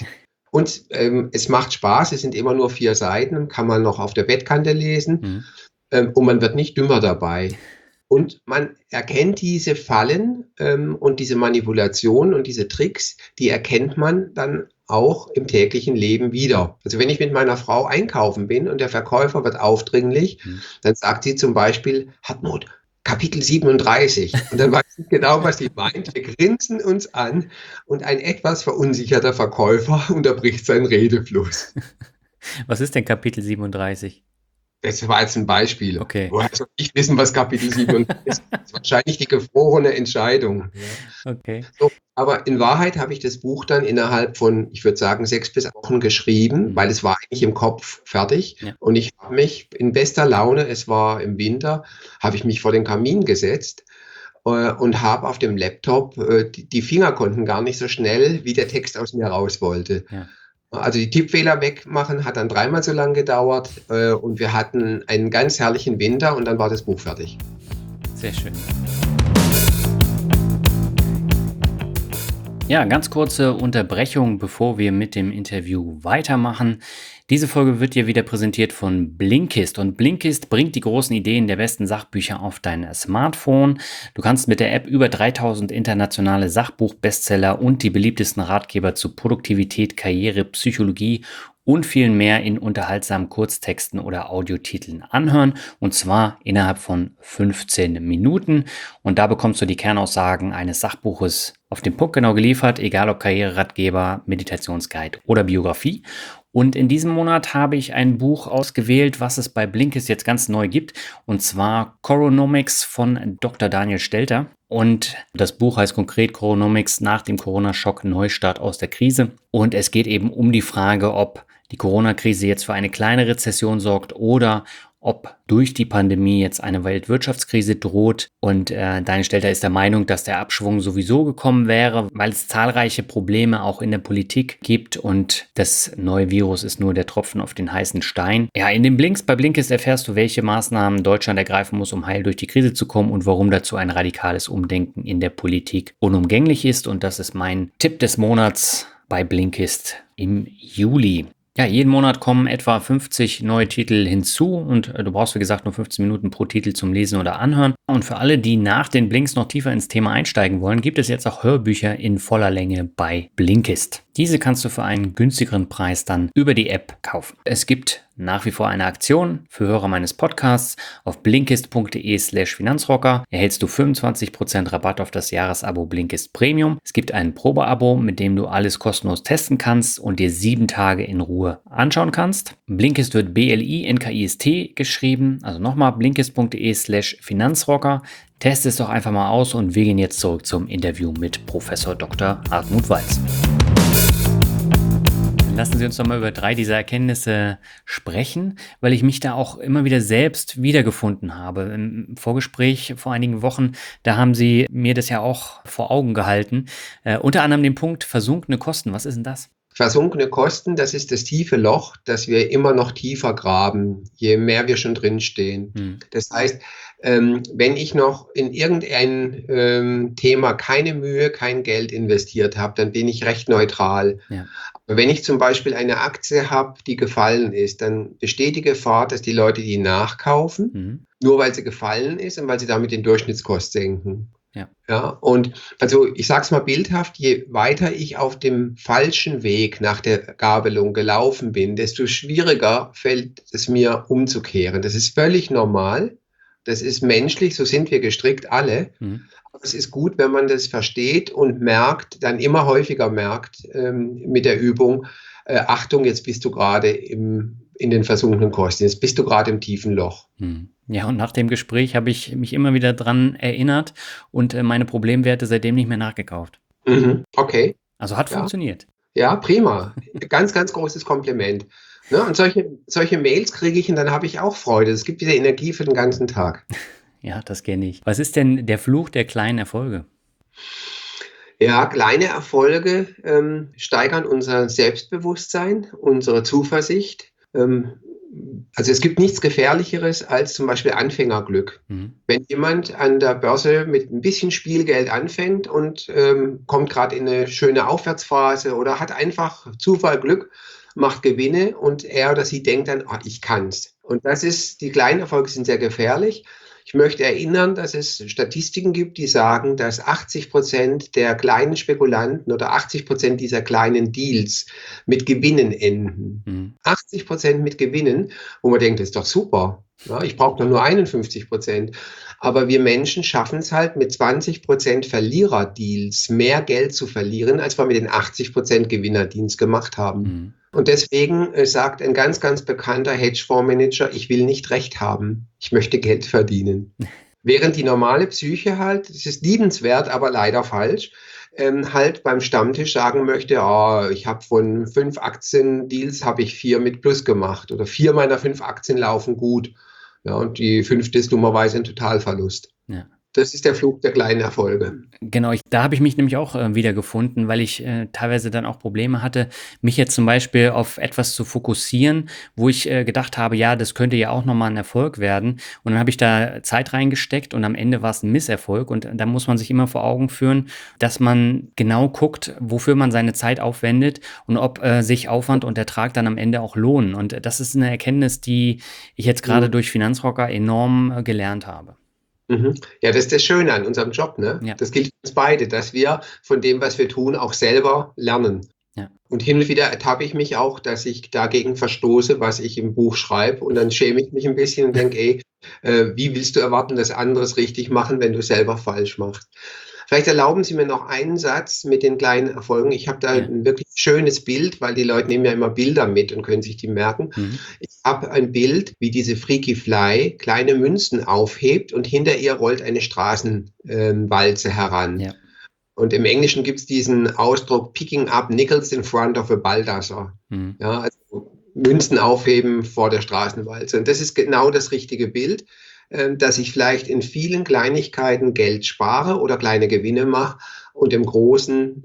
Und es macht Spaß, es sind immer nur 4 Seiten, kann man noch auf der Bettkante lesen, und man wird nicht dümmer dabei. Und man erkennt diese Fallen und diese Manipulationen und diese Tricks, die erkennt man dann auch im täglichen Leben wieder. Also wenn ich mit meiner Frau einkaufen bin und der Verkäufer wird aufdringlich, dann sagt sie zum Beispiel, Hartmut, Kapitel 37. Und dann weiß ich genau, was sie meint. Wir grinsen uns an und ein etwas verunsicherter Verkäufer unterbricht seinen Redefluss. Was ist denn Kapitel 37? Das war jetzt ein Beispiel. Okay. Woher soll ich wissen, was Kapitel 37 ist? Das ist wahrscheinlich die gefrorene Entscheidung. Ja. Okay. So, aber in Wahrheit habe ich das Buch dann innerhalb von, ich würde sagen, 6 bis 8 Wochen geschrieben, weil es war eigentlich im Kopf fertig. Ja. Und ich habe mich in bester Laune, es war im Winter, habe ich mich vor den Kamin gesetzt und habe auf dem Laptop, die Finger konnten gar nicht so schnell, wie der Text aus mir raus wollte. Ja. Also die Tippfehler wegmachen hat dann 3-mal so lang gedauert und wir hatten einen ganz herrlichen Winter und dann war das Buch fertig. Sehr schön. Ja, ganz kurze Unterbrechung, bevor wir mit dem Interview weitermachen. Diese Folge wird dir wieder präsentiert von Blinkist und Blinkist bringt die großen Ideen der besten Sachbücher auf dein Smartphone. Du kannst mit der App über 3000 internationale Sachbuch-Bestseller und die beliebtesten Ratgeber zu Produktivität, Karriere, Psychologie und viel mehr in unterhaltsamen Kurztexten oder Audiotiteln anhören und zwar innerhalb von 15 Minuten. Und da bekommst du die Kernaussagen eines Sachbuches auf den Punkt genau geliefert, egal ob Karriereratgeber, Meditationsguide oder Biografie. Und in diesem Monat habe ich ein Buch ausgewählt, was es bei Blinkist jetzt ganz neu gibt, und zwar Coronomics von Dr. Daniel Stelter. Und das Buch heißt konkret Coronomics nach dem Corona-Schock Neustart aus der Krise. Und es geht eben um die Frage, ob die Corona-Krise jetzt für eine kleine Rezession sorgt oder ob durch die Pandemie jetzt eine Weltwirtschaftskrise droht. Und Daniel Stelter ist der Meinung, dass der Abschwung sowieso gekommen wäre, weil es zahlreiche Probleme auch in der Politik gibt und das neue Virus ist nur der Tropfen auf den heißen Stein. Ja, in den Blinks bei Blinkist erfährst du, welche Maßnahmen Deutschland ergreifen muss, um heil durch die Krise zu kommen und warum dazu ein radikales Umdenken in der Politik unumgänglich ist. Und das ist mein Tipp des Monats bei Blinkist im Juli. Ja, jeden Monat kommen etwa 50 neue Titel hinzu und du brauchst, wie gesagt, nur 15 Minuten pro Titel zum Lesen oder Anhören. Und für alle, die nach den Blinks noch tiefer ins Thema einsteigen wollen, gibt es jetzt auch Hörbücher in voller Länge bei Blinkist. Diese kannst du für einen günstigeren Preis dann über die App kaufen. Es gibt nach wie vor eine Aktion für Hörer meines Podcasts. Auf blinkist.de/Finanzrocker erhältst du 25% Rabatt auf das Jahresabo Blinkist Premium. Es gibt ein Probeabo, mit dem du alles kostenlos testen kannst und dir 7 Tage in Ruhe anschauen kannst. Blinkist wird BLINKIST geschrieben, also nochmal blinkist.de/Finanzrocker. Teste es doch einfach mal aus und wir gehen jetzt zurück zum Interview mit Professor Dr. Hartmut Walz. Lassen Sie uns doch mal über 3 dieser Erkenntnisse sprechen, weil ich mich da auch immer wieder selbst wiedergefunden habe. Im Vorgespräch vor einigen Wochen, da haben Sie mir das ja auch vor Augen gehalten. Unter anderem den Punkt versunkene Kosten. Was ist denn das? Versunkene Kosten, das ist das tiefe Loch, das wir immer noch tiefer graben, je mehr wir schon drinstehen. Das heißt, wenn ich noch in irgendein Thema keine Mühe, kein Geld investiert habe, dann bin ich recht neutral. Ja. Aber wenn ich zum Beispiel eine Aktie habe, die gefallen ist, dann besteht die Gefahr, dass die Leute die nachkaufen, nur weil sie gefallen ist und weil sie damit den Durchschnittskost senken. Ja, und also ich sage es mal bildhaft, je weiter ich auf dem falschen Weg nach der Gabelung gelaufen bin, desto schwieriger fällt es mir umzukehren. Das ist völlig normal, das ist menschlich, so sind wir gestrickt alle. Aber es ist gut, wenn man das versteht und merkt, dann immer häufiger merkt mit der Übung, Achtung, jetzt bist du gerade in den versunkenen Kosten, jetzt bist du gerade im tiefen Loch. Ja, und nach dem Gespräch habe ich mich immer wieder dran erinnert und meine Problemwerte seitdem nicht mehr nachgekauft. Okay. Also hat funktioniert. Ja, prima. Ganz, ganz großes Kompliment. Ne? Und solche Mails kriege ich und dann habe ich auch Freude. Es gibt wieder Energie für den ganzen Tag. Ja, das kenne ich. Was ist denn der Fluch der kleinen Erfolge? Ja, kleine Erfolge steigern unser Selbstbewusstsein, unsere Zuversicht. Also es gibt nichts Gefährlicheres als zum Beispiel Anfängerglück. Wenn jemand an der Börse mit ein bisschen Spielgeld anfängt und kommt gerade in eine schöne Aufwärtsphase oder hat einfach Zufall Glück, macht Gewinne und er oder sie denkt dann, ah, ich kann's. Und die kleinen Erfolge sind sehr gefährlich. Ich möchte erinnern, dass es Statistiken gibt, die sagen, dass 80% der kleinen Spekulanten oder 80% dieser kleinen Deals mit Gewinnen enden. 80% mit Gewinnen, wo man denkt, das ist doch super. Ja, ich brauche doch nur 51%. Aber wir Menschen schaffen es halt mit 20% Verlierer-Deals mehr Geld zu verlieren, als wir mit den 80% Gewinner-Deals gemacht haben. Und deswegen sagt ein ganz, ganz bekannter Hedgefondsmanager, ich will nicht Recht haben, ich möchte Geld verdienen. Während die normale Psyche halt, das ist liebenswert, aber leider falsch, halt beim Stammtisch sagen möchte, oh, ich habe von 5 Aktiendeals habe ich 4 mit Plus gemacht oder 4 meiner 5 Aktien laufen gut. Ja, und die 5. ist dummerweise ein Totalverlust. Ja. Das ist der Flug der kleinen Erfolge. Genau, da habe ich mich nämlich auch wiedergefunden, weil ich teilweise dann auch Probleme hatte, mich jetzt zum Beispiel auf etwas zu fokussieren, wo ich gedacht habe, ja, das könnte ja auch nochmal ein Erfolg werden. Und dann habe ich da Zeit reingesteckt und am Ende war es ein Misserfolg. Und da muss man sich immer vor Augen führen, dass man genau guckt, wofür man seine Zeit aufwendet und ob sich Aufwand und Ertrag dann am Ende auch lohnen. Und das ist eine Erkenntnis, die ich jetzt gerade durch Finanzrocker enorm gelernt habe. Ja, das ist das Schöne an unserem Job, ne? Ja. Das gilt für uns beide, dass wir von dem, was wir tun, auch selber lernen. Ja. Und hin und wieder ertappe ich mich auch, dass ich dagegen verstoße, was ich im Buch schreibe. Und dann schäme ich mich ein bisschen und denke, wie willst du erwarten, dass andere es richtig machen, wenn du selber falsch machst? Vielleicht erlauben Sie mir noch einen Satz mit den kleinen Erfolgen. Ich habe da ein wirklich schönes Bild, weil die Leute nehmen ja immer Bilder mit und können sich die merken. Ich habe ein Bild, wie diese Freaky Fly kleine Münzen aufhebt und hinter ihr rollt eine Straßenwalze heran. Ja. Und im Englischen gibt es diesen Ausdruck picking up nickels in front of a Baldassar. Ja, also Münzen aufheben vor der Straßenwalze. Und das ist genau das richtige Bild, dass ich vielleicht in vielen Kleinigkeiten Geld spare oder kleine Gewinne mache und im Großen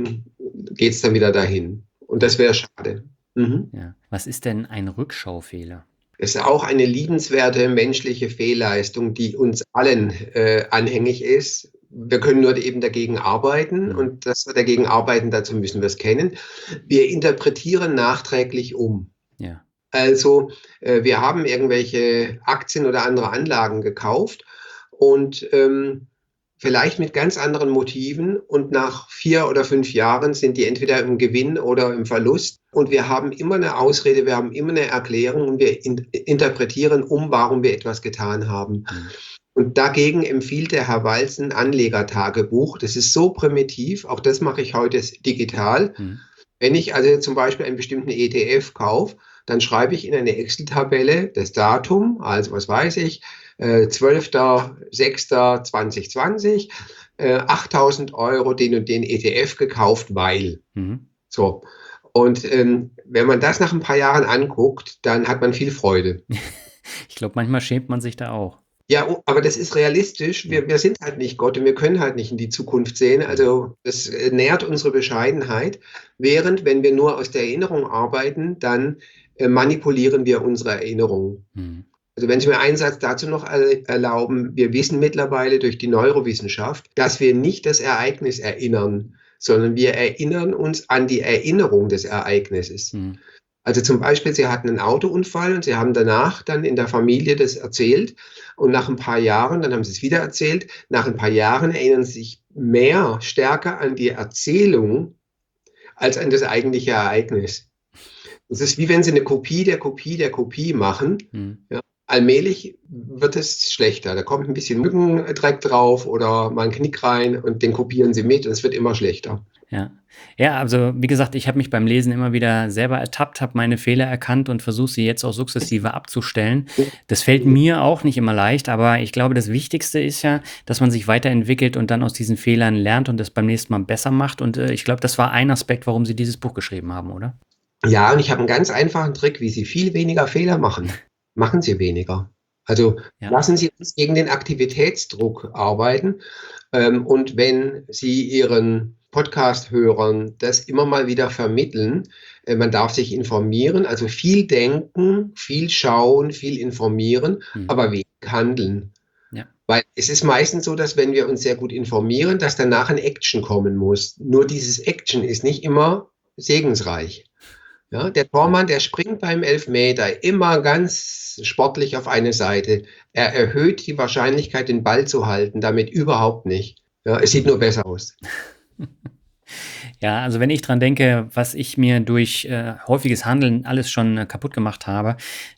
geht es dann wieder dahin. Und das wäre schade. Ja. Was ist denn ein Rückschaufehler? Es ist auch eine liebenswerte menschliche Fehlleistung, die uns allen anhängig ist. Wir können nur eben dagegen arbeiten und dass wir dagegen arbeiten, dazu müssen wir es kennen. Wir interpretieren nachträglich um. Ja. Also wir haben irgendwelche Aktien oder andere Anlagen gekauft und vielleicht mit ganz anderen Motiven und nach 4 oder 5 Jahren sind die entweder im Gewinn oder im Verlust und wir haben immer eine Ausrede, wir haben immer eine Erklärung und wir interpretieren warum wir etwas getan haben. Und dagegen empfiehlt der Herr Walz ein Anlegertagebuch. Das ist so primitiv, auch das mache ich heute digital. Wenn ich also zum Beispiel einen bestimmten ETF kaufe, dann schreibe ich in eine Excel-Tabelle das Datum, also was weiß ich, 12.06.2020, 8.000 € den und den ETF gekauft, weil. So. Und wenn man das nach ein paar Jahren anguckt, dann hat man viel Freude. Ich glaube, manchmal schämt man sich da auch. Ja, aber das ist realistisch. Wir sind halt nicht Gott und wir können halt nicht in die Zukunft sehen. Also das nährt unsere Bescheidenheit. Während, wenn wir nur aus der Erinnerung arbeiten, dann manipulieren wir unsere Erinnerung. Also wenn Sie mir einen Satz dazu noch erlauben, wir wissen mittlerweile durch die Neurowissenschaft, dass wir nicht das Ereignis erinnern, sondern wir erinnern uns an die Erinnerung des Ereignisses. Also zum Beispiel, Sie hatten einen Autounfall und Sie haben danach dann in der Familie das erzählt und nach ein paar Jahren, dann haben Sie es wieder erzählt, nach ein paar Jahren erinnern Sie sich stärker an die Erzählung als an das eigentliche Ereignis. Es ist wie wenn Sie eine Kopie der Kopie der Kopie machen. Ja, allmählich wird es schlechter. Da kommt ein bisschen Mückendreck drauf oder mal ein Knick rein und den kopieren Sie mit und es wird immer schlechter. Ja, also wie gesagt, ich habe mich beim Lesen immer wieder selber ertappt, habe meine Fehler erkannt und versuche sie jetzt auch sukzessive abzustellen. Das fällt mir auch nicht immer leicht, aber ich glaube, das Wichtigste ist ja, dass man sich weiterentwickelt und dann aus diesen Fehlern lernt und das beim nächsten Mal besser macht. Und ich glaube, das war ein Aspekt, warum Sie dieses Buch geschrieben haben, oder? Ja, und ich habe einen ganz einfachen Trick, wie Sie viel weniger Fehler machen. Machen Sie weniger. Also lassen Sie uns gegen den Aktivitätsdruck arbeiten. Und wenn Sie Ihren Podcast-Hörern das immer mal wieder vermitteln. Man darf sich informieren, also viel denken, viel schauen, viel informieren, aber wenig handeln. Ja. Weil es ist meistens so, dass wenn wir uns sehr gut informieren, dass danach ein Action kommen muss. Nur dieses Action ist nicht immer segensreich. Ja, der Tormann, der springt beim Elfmeter immer ganz sportlich auf eine Seite. Er erhöht die Wahrscheinlichkeit, den Ball zu halten, damit überhaupt nicht. Ja, es sieht nur besser aus. Ja, also wenn ich dran denke, was ich mir durch häufiges Handeln alles schon kaputt gemacht habe,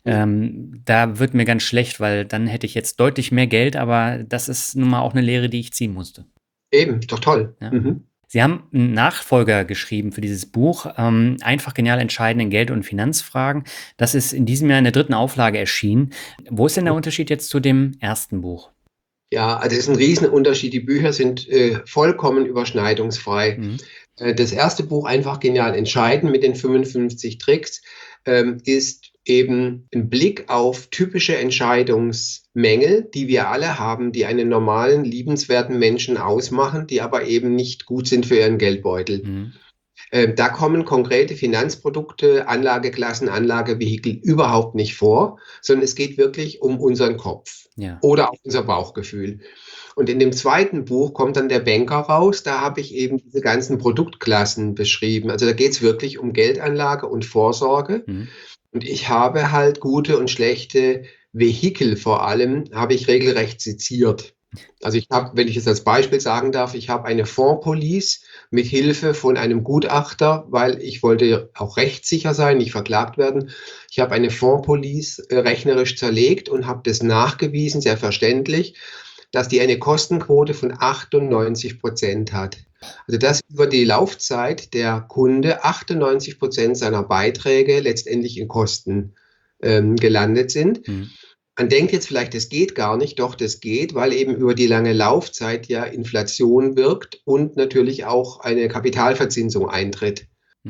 da wird mir ganz schlecht, weil dann hätte ich jetzt deutlich mehr Geld, aber das ist nun mal auch eine Lehre, die ich ziehen musste. Eben, ist doch toll. Ja. Sie haben einen Nachfolger geschrieben für dieses Buch, einfach genial entscheiden in Geld- und Finanzfragen. Das ist in diesem Jahr in der 3. Auflage erschienen. Wo ist denn der Unterschied jetzt zu dem ersten Buch? Ja, also es ist ein Riesenunterschied. Die Bücher sind vollkommen überschneidungsfrei. Das erste Buch, einfach genial entscheiden mit den 55 Tricks, ist eben ein Blick auf typische Entscheidungsmängel, die wir alle haben, die einen normalen, liebenswerten Menschen ausmachen, die aber eben nicht gut sind für ihren Geldbeutel. Da kommen konkrete Finanzprodukte, Anlageklassen, Anlagevehikel überhaupt nicht vor, sondern es geht wirklich um unseren Kopf oder auch unser Bauchgefühl. Und in dem zweiten Buch kommt dann der Banker raus, da habe ich eben diese ganzen Produktklassen beschrieben. Also da geht es wirklich um Geldanlage und Vorsorge. Und ich habe halt gute und schlechte Vehikel vor allem, habe ich regelrecht seziert. Also ich habe, wenn ich es als Beispiel sagen darf, ich habe eine Fondspolice mit Hilfe von einem Gutachter, weil ich wollte auch rechtssicher sein, nicht verklagt werden. Ich habe eine Fondspolice rechnerisch zerlegt und habe das nachgewiesen, sehr verständlich, dass die eine Kostenquote von 98% hat. Also dass über die Laufzeit der Kunde 98% seiner Beiträge letztendlich in Kosten gelandet sind. Man denkt jetzt vielleicht, das geht gar nicht, doch das geht, weil eben über die lange Laufzeit ja Inflation wirkt und natürlich auch eine Kapitalverzinsung eintritt.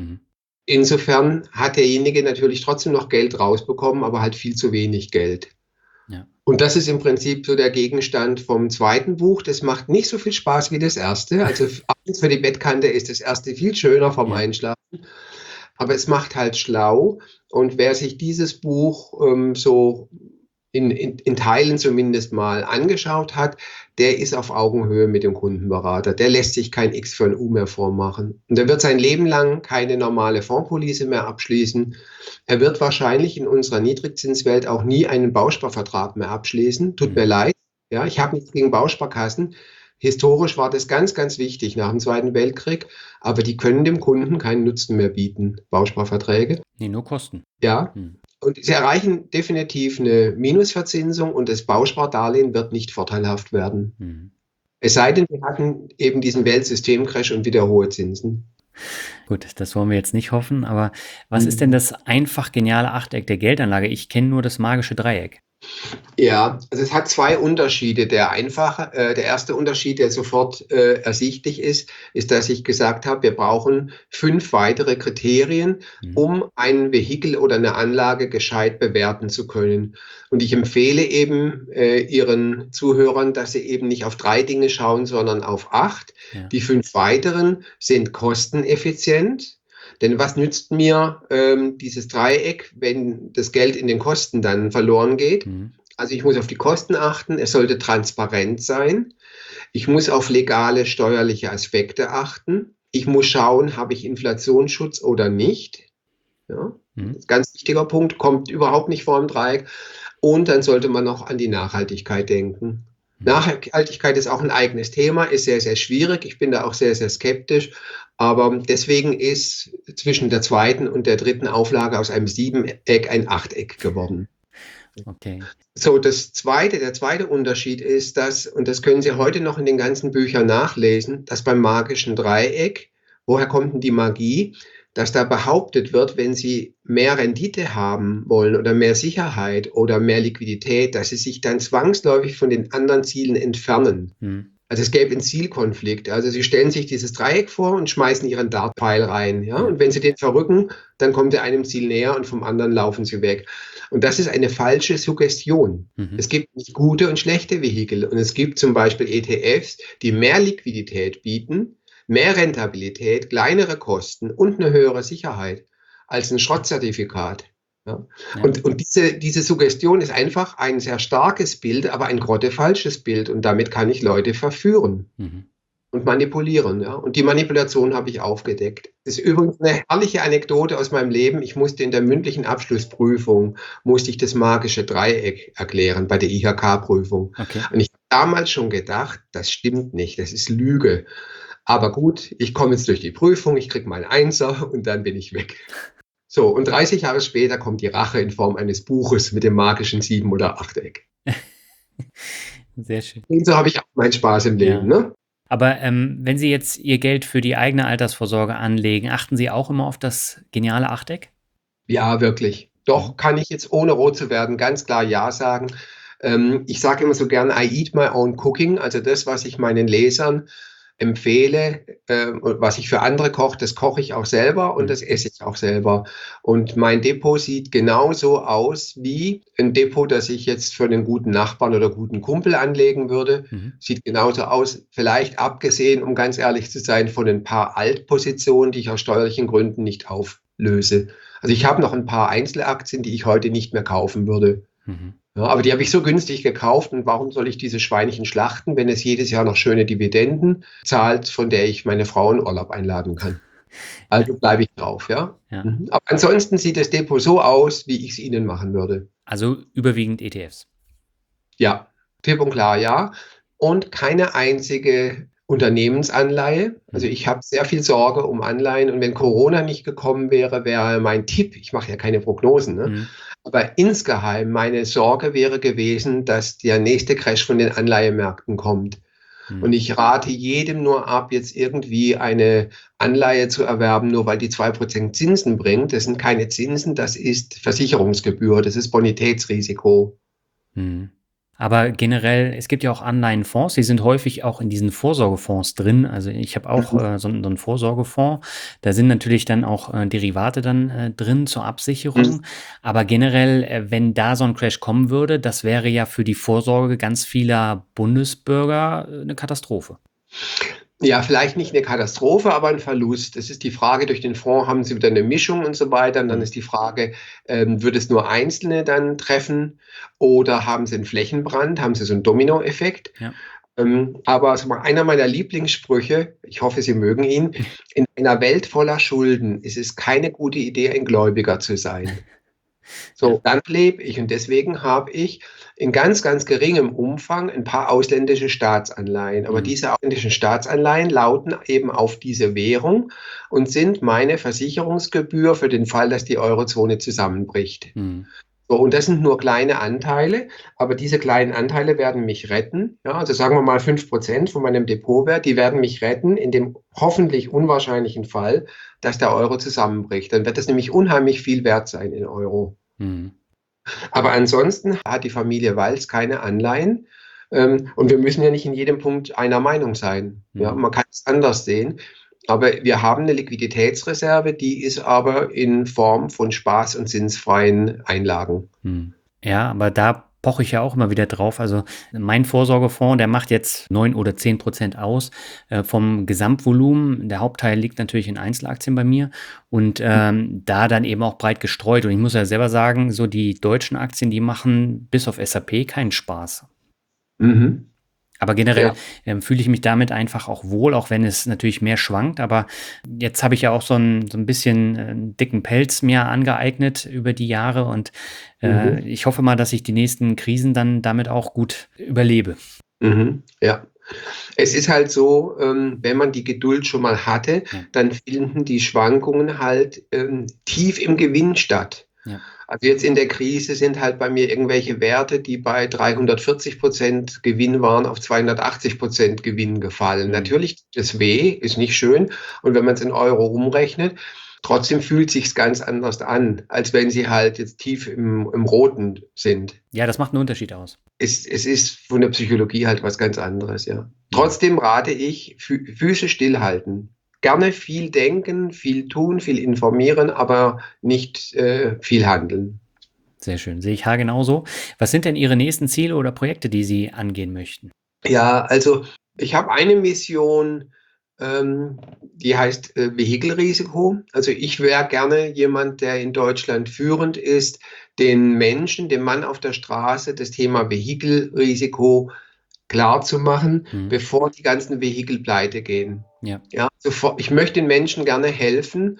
Insofern hat derjenige natürlich trotzdem noch Geld rausbekommen, aber halt viel zu wenig Geld. Ja. Und das ist im Prinzip so der Gegenstand vom zweiten Buch. Das macht nicht so viel Spaß wie das erste. Also abends für die Bettkante ist das erste viel schöner vom Einschlafen. Aber es macht halt schlau. Und wer sich dieses Buch so in Teilen zumindest mal angeschaut hat, der ist auf Augenhöhe mit dem Kundenberater. Der lässt sich kein X für ein U mehr vormachen. Und er wird sein Leben lang keine normale Fondspolice mehr abschließen. Er wird wahrscheinlich in unserer Niedrigzinswelt auch nie einen Bausparvertrag mehr abschließen. Tut mir leid. Ja, ich habe nichts gegen Bausparkassen. Historisch war das ganz, ganz wichtig nach dem Zweiten Weltkrieg. Aber die können dem Kunden keinen Nutzen mehr bieten, Bausparverträge. Nee, nur Kosten. Ja. Und sie erreichen definitiv eine Minusverzinsung und das Bauspardarlehen wird nicht vorteilhaft werden. Es sei denn, wir hatten eben diesen Weltsystemcrash und wieder hohe Zinsen. Gut, das wollen wir jetzt nicht hoffen, aber was ist denn das einfach geniale Achteck der Geldanlage? Ich kenne nur das magische Dreieck. Ja, also es hat zwei Unterschiede. Der erste Unterschied, der sofort ersichtlich ist, ist, dass ich gesagt habe, wir brauchen 5 weitere Kriterien, um ein Vehikel oder eine Anlage gescheit bewerten zu können. Und ich empfehle eben Ihren Zuhörern, dass sie eben nicht auf 3 Dinge schauen, sondern auf 8. Ja. Die 5 weiteren sind kosteneffizient. Denn was nützt mir dieses Dreieck, wenn das Geld in den Kosten dann verloren geht? Also ich muss auf die Kosten achten, es sollte transparent sein. Ich muss auf legale steuerliche Aspekte achten. Ich muss schauen, habe ich Inflationsschutz oder nicht? Ja, das ist ein ganz wichtiger Punkt, kommt überhaupt nicht vor im Dreieck. Und dann sollte man noch an die Nachhaltigkeit denken. Nachhaltigkeit ist auch ein eigenes Thema, ist sehr, sehr schwierig. Ich bin da auch sehr, sehr skeptisch. Aber deswegen ist zwischen der 2. und der 3. Auflage aus einem 7-Eck ein 8-Eck geworden. Okay. So, der zweite Unterschied ist, dass, und das können Sie heute noch in den ganzen Büchern nachlesen, dass beim magischen Dreieck, woher kommt denn die Magie? Dass da behauptet wird, wenn Sie mehr Rendite haben wollen oder mehr Sicherheit oder mehr Liquidität, dass Sie sich dann zwangsläufig von den anderen Zielen entfernen. Also es gäbe einen Zielkonflikt. Also Sie stellen sich dieses Dreieck vor und schmeißen Ihren Dartpfeil rein. Ja? Und wenn Sie den verrücken, dann kommt er einem Ziel näher und vom anderen laufen Sie weg. Und das ist eine falsche Suggestion. Es gibt nicht gute und schlechte Vehikel. Und es gibt zum Beispiel ETFs, die mehr Liquidität bieten, mehr Rentabilität, kleinere Kosten und eine höhere Sicherheit als ein Schrottzertifikat. Ja. Ja. Und diese Suggestion ist einfach ein sehr starkes Bild, aber ein grottefalsches Bild. Und damit kann ich Leute verführen und manipulieren. Ja. Und die Manipulation habe ich aufgedeckt. Das ist übrigens eine herrliche Anekdote aus meinem Leben. Ich musste in der mündlichen Abschlussprüfung, das magische Dreieck erklären bei der IHK-Prüfung. Okay. Und ich habe damals schon gedacht, das stimmt nicht, das ist Lüge. Aber gut, ich komme jetzt durch die Prüfung, ich kriege meinen Einser und dann bin ich weg. So, und 30 Jahre später kommt die Rache in Form eines Buches mit dem magischen 7- oder Achteck. Sehr schön. Und so habe ich auch meinen Spaß im Leben. Ja. Ne? Aber wenn Sie jetzt Ihr Geld für die eigene Altersvorsorge anlegen, achten Sie auch immer auf das geniale Achteck? Ja, wirklich. Doch kann ich jetzt, ohne rot zu werden, ganz klar Ja sagen. Ich sage immer so gern, I eat my own cooking, also das, was ich meinen Lesern empfehle, was ich für andere koche, das koche ich auch selber und das esse ich auch selber. Und mein Depot sieht genauso aus wie ein Depot, das ich jetzt für einen guten Nachbarn oder guten Kumpel anlegen würde. Sieht genauso aus, vielleicht abgesehen, um ganz ehrlich zu sein, von ein paar Altpositionen, die ich aus steuerlichen Gründen nicht auflöse. Also ich habe noch ein paar Einzelaktien, die ich heute nicht mehr kaufen würde. Ja, aber die habe ich so günstig gekauft und warum soll ich diese Schweinchen schlachten, wenn es jedes Jahr noch schöne Dividenden zahlt, von der ich meine Frau in Urlaub einladen kann? Also bleibe ich drauf, ja. Ja. Aber ansonsten sieht das Depot so aus, wie ich es Ihnen machen würde. Also überwiegend ETFs. Ja, klipp und klar, ja. Und keine einzige Unternehmensanleihe. Also ich habe sehr viel Sorge um Anleihen und wenn Corona nicht gekommen wäre, wäre mein Tipp, ich mache ja keine Prognosen, ne? Aber insgeheim meine Sorge wäre gewesen, dass der nächste Crash von den Anleihemärkten kommt. Und ich rate jedem nur ab, jetzt irgendwie eine Anleihe zu erwerben, nur weil die 2% Zinsen bringt. Das sind keine Zinsen, das ist Versicherungsgebühr, das ist Bonitätsrisiko. Aber generell, es gibt ja auch Anleihenfonds, die sind häufig auch in diesen Vorsorgefonds drin. Also ich habe auch so einen Vorsorgefonds. Da sind natürlich dann auch Derivate dann drin zur Absicherung. Aber generell, wenn da so ein Crash kommen würde, das wäre ja für die Vorsorge ganz vieler Bundesbürger eine Katastrophe. Ja, vielleicht nicht eine Katastrophe, aber ein Verlust. Das ist die Frage, durch den Fonds haben Sie wieder eine Mischung und so weiter. Und dann ist die Frage, wird es nur Einzelne dann treffen oder haben Sie einen Flächenbrand, haben Sie so einen Dominoeffekt? Ja. Aber also einer meiner Lieblingssprüche, ich hoffe, Sie mögen ihn, in einer Welt voller Schulden ist es keine gute Idee, ein Gläubiger zu sein. So, dann lebe ich und deswegen habe ich in ganz, ganz geringem Umfang ein paar ausländische Staatsanleihen. Aber diese ausländischen Staatsanleihen lauten eben auf diese Währung und sind meine Versicherungsgebühr für den Fall, dass die Eurozone zusammenbricht. So, und das sind nur kleine Anteile, aber diese kleinen Anteile werden mich retten. Ja, also sagen wir mal 5% von meinem Depotwert, die werden mich retten in dem hoffentlich unwahrscheinlichen Fall, dass der Euro zusammenbricht. Dann wird das nämlich unheimlich viel wert sein in Euro. Aber ansonsten hat die Familie Walz keine Anleihen. Und wir müssen ja nicht in jedem Punkt einer Meinung sein. Ja, man kann es anders sehen. Aber wir haben eine Liquiditätsreserve, die ist aber in Form von spaß- und zinsfreien Einlagen. Ja, aber da poche ich ja auch immer wieder drauf. Also mein Vorsorgefonds, der macht jetzt 9 oder 10% aus vom Gesamtvolumen. Der Hauptteil liegt natürlich in Einzelaktien bei mir und da dann eben auch breit gestreut. Und ich muss ja selber sagen, so die deutschen Aktien, die machen bis auf SAP keinen Spaß. Aber generell fühle ich mich damit einfach auch wohl, auch wenn es natürlich mehr schwankt. Aber jetzt habe ich ja auch so ein bisschen dicken Pelz mir angeeignet über die Jahre und ich hoffe mal, dass ich die nächsten Krisen dann damit auch gut überlebe. Ja. Es ist halt so, wenn man die Geduld schon mal hatte, dann finden die Schwankungen halt tief im Gewinn statt. Also jetzt in der Krise sind halt bei mir irgendwelche Werte, die bei 340% Gewinn waren, auf 280% Gewinn gefallen. Natürlich, das weh, ist nicht schön. Und wenn man es in Euro umrechnet, trotzdem fühlt sich's ganz anders an, als wenn sie halt jetzt tief im Roten sind. Ja, das macht einen Unterschied aus. Es ist von der Psychologie halt was ganz anderes, ja. Trotzdem rate ich, Füße stillhalten. Gerne viel denken, viel tun, viel informieren, aber nicht viel handeln. Sehr schön, sehe ich haargenauso. Was sind denn Ihre nächsten Ziele oder Projekte, die Sie angehen möchten? Ja, also ich habe eine Mission, Die heißt Vehikelrisiko. Also ich wäre gerne jemand, der in Deutschland führend ist, den Menschen, dem Mann auf der Straße das Thema Vehikelrisiko klar zu machen, bevor die ganzen Vehikel pleite gehen. Ja. Ja, ich möchte den Menschen gerne helfen,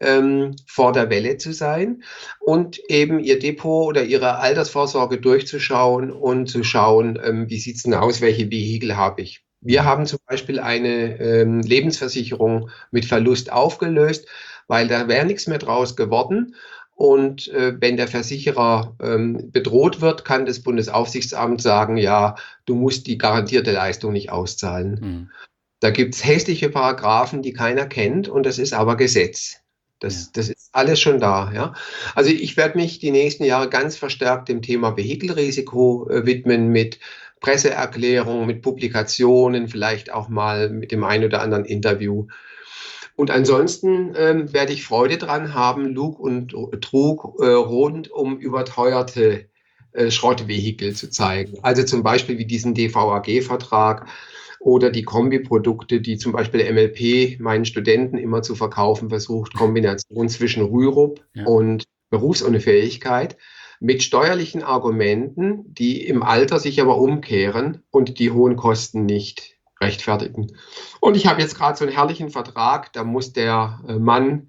vor der Welle zu sein und eben ihr Depot oder ihre Altersvorsorge durchzuschauen und zu schauen, wie sieht es denn aus, welche Vehikel habe ich. Wir haben zum Beispiel eine Lebensversicherung mit Verlust aufgelöst, weil da wäre nichts mehr draus geworden. Und wenn der Versicherer bedroht wird, kann das Bundesaufsichtsamt sagen, ja, du musst die garantierte Leistung nicht auszahlen. Da gibt es hässliche Paragraphen, die keiner kennt, und das ist aber Gesetz. Das ist alles schon da. Ja? Also ich werde mich die nächsten Jahre ganz verstärkt dem Thema Vehikelrisiko widmen, mit Presseerklärungen, mit Publikationen, vielleicht auch mal mit dem einen oder anderen Interview. Und ansonsten werde ich Freude dran haben, Lug und Trug rund um überteuerte Schrottvehikel zu zeigen. Also zum Beispiel wie diesen DVAG-Vertrag oder die Kombiprodukte, die zum Beispiel MLP meinen Studenten immer zu verkaufen versucht, Kombination zwischen Rürup und Berufsunfähigkeit mit steuerlichen Argumenten, die im Alter sich aber umkehren und die hohen Kosten nicht rechtfertigen. Und ich habe jetzt gerade so einen herrlichen Vertrag, da muss der Mann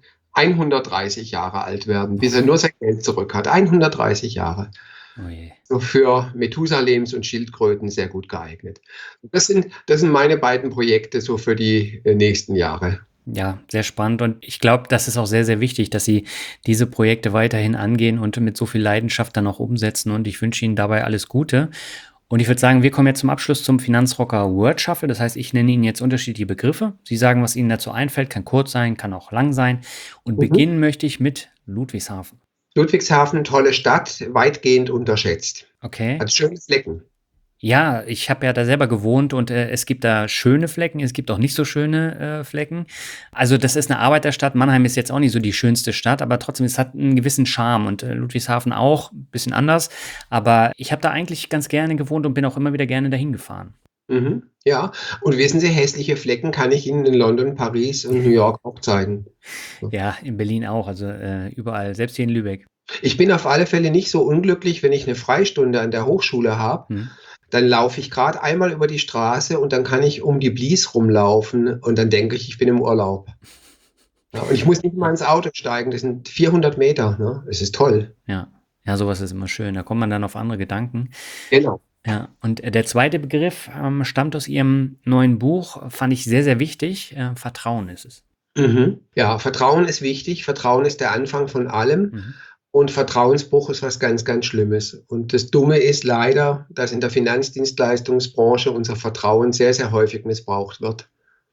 130 Jahre alt werden, bis er nur sein Geld zurück hat. 130 Jahre. Oh je. So für Methusalems und Schildkröten sehr gut geeignet. Das sind meine beiden Projekte so für die nächsten Jahre. Ja, sehr spannend, und ich glaube, das ist auch sehr, sehr wichtig, dass Sie diese Projekte weiterhin angehen und mit so viel Leidenschaft dann auch umsetzen, und ich wünsche Ihnen dabei alles Gute. Und ich würde sagen, wir kommen jetzt zum Abschluss zum Finanzrocker Word Shuffle. Das heißt, ich nenne Ihnen jetzt unterschiedliche Begriffe. Sie sagen, was Ihnen dazu einfällt, kann kurz sein, kann auch lang sein. Und beginnen möchte ich mit Ludwigshafen. Ludwigshafen, tolle Stadt, weitgehend unterschätzt. Okay. Hat schöne Flecken. Ja, ich habe ja da selber gewohnt, und es gibt da schöne Flecken, es gibt auch nicht so schöne Flecken. Also das ist eine Arbeiterstadt. Mannheim ist jetzt auch nicht so die schönste Stadt, aber trotzdem, es hat einen gewissen Charme, und Ludwigshafen auch, ein bisschen anders. Aber ich habe da eigentlich ganz gerne gewohnt und bin auch immer wieder gerne dahin gefahren. Ja, und wissen Sie, hässliche Flecken kann ich Ihnen in London, Paris und New York auch zeigen. Ja, in Berlin auch, also überall, selbst hier in Lübeck. Ich bin auf alle Fälle nicht so unglücklich, wenn ich eine Freistunde an der Hochschule habe. Dann laufe ich gerade einmal über die Straße und dann kann ich um die Blies rumlaufen und dann denke ich bin im Urlaub. Ja, und ich muss nicht mal ins Auto steigen, das sind 400 Meter. Ne? Es ist toll. Ja, sowas ist immer schön. Da kommt man dann auf andere Gedanken. Genau. Ja, und der zweite Begriff stammt aus Ihrem neuen Buch, fand ich sehr, sehr wichtig. Vertrauen ist es. Ja, Vertrauen ist wichtig. Vertrauen ist der Anfang von allem. Und Vertrauensbruch ist was ganz, ganz Schlimmes. Und das Dumme ist leider, dass in der Finanzdienstleistungsbranche unser Vertrauen sehr, sehr häufig missbraucht wird.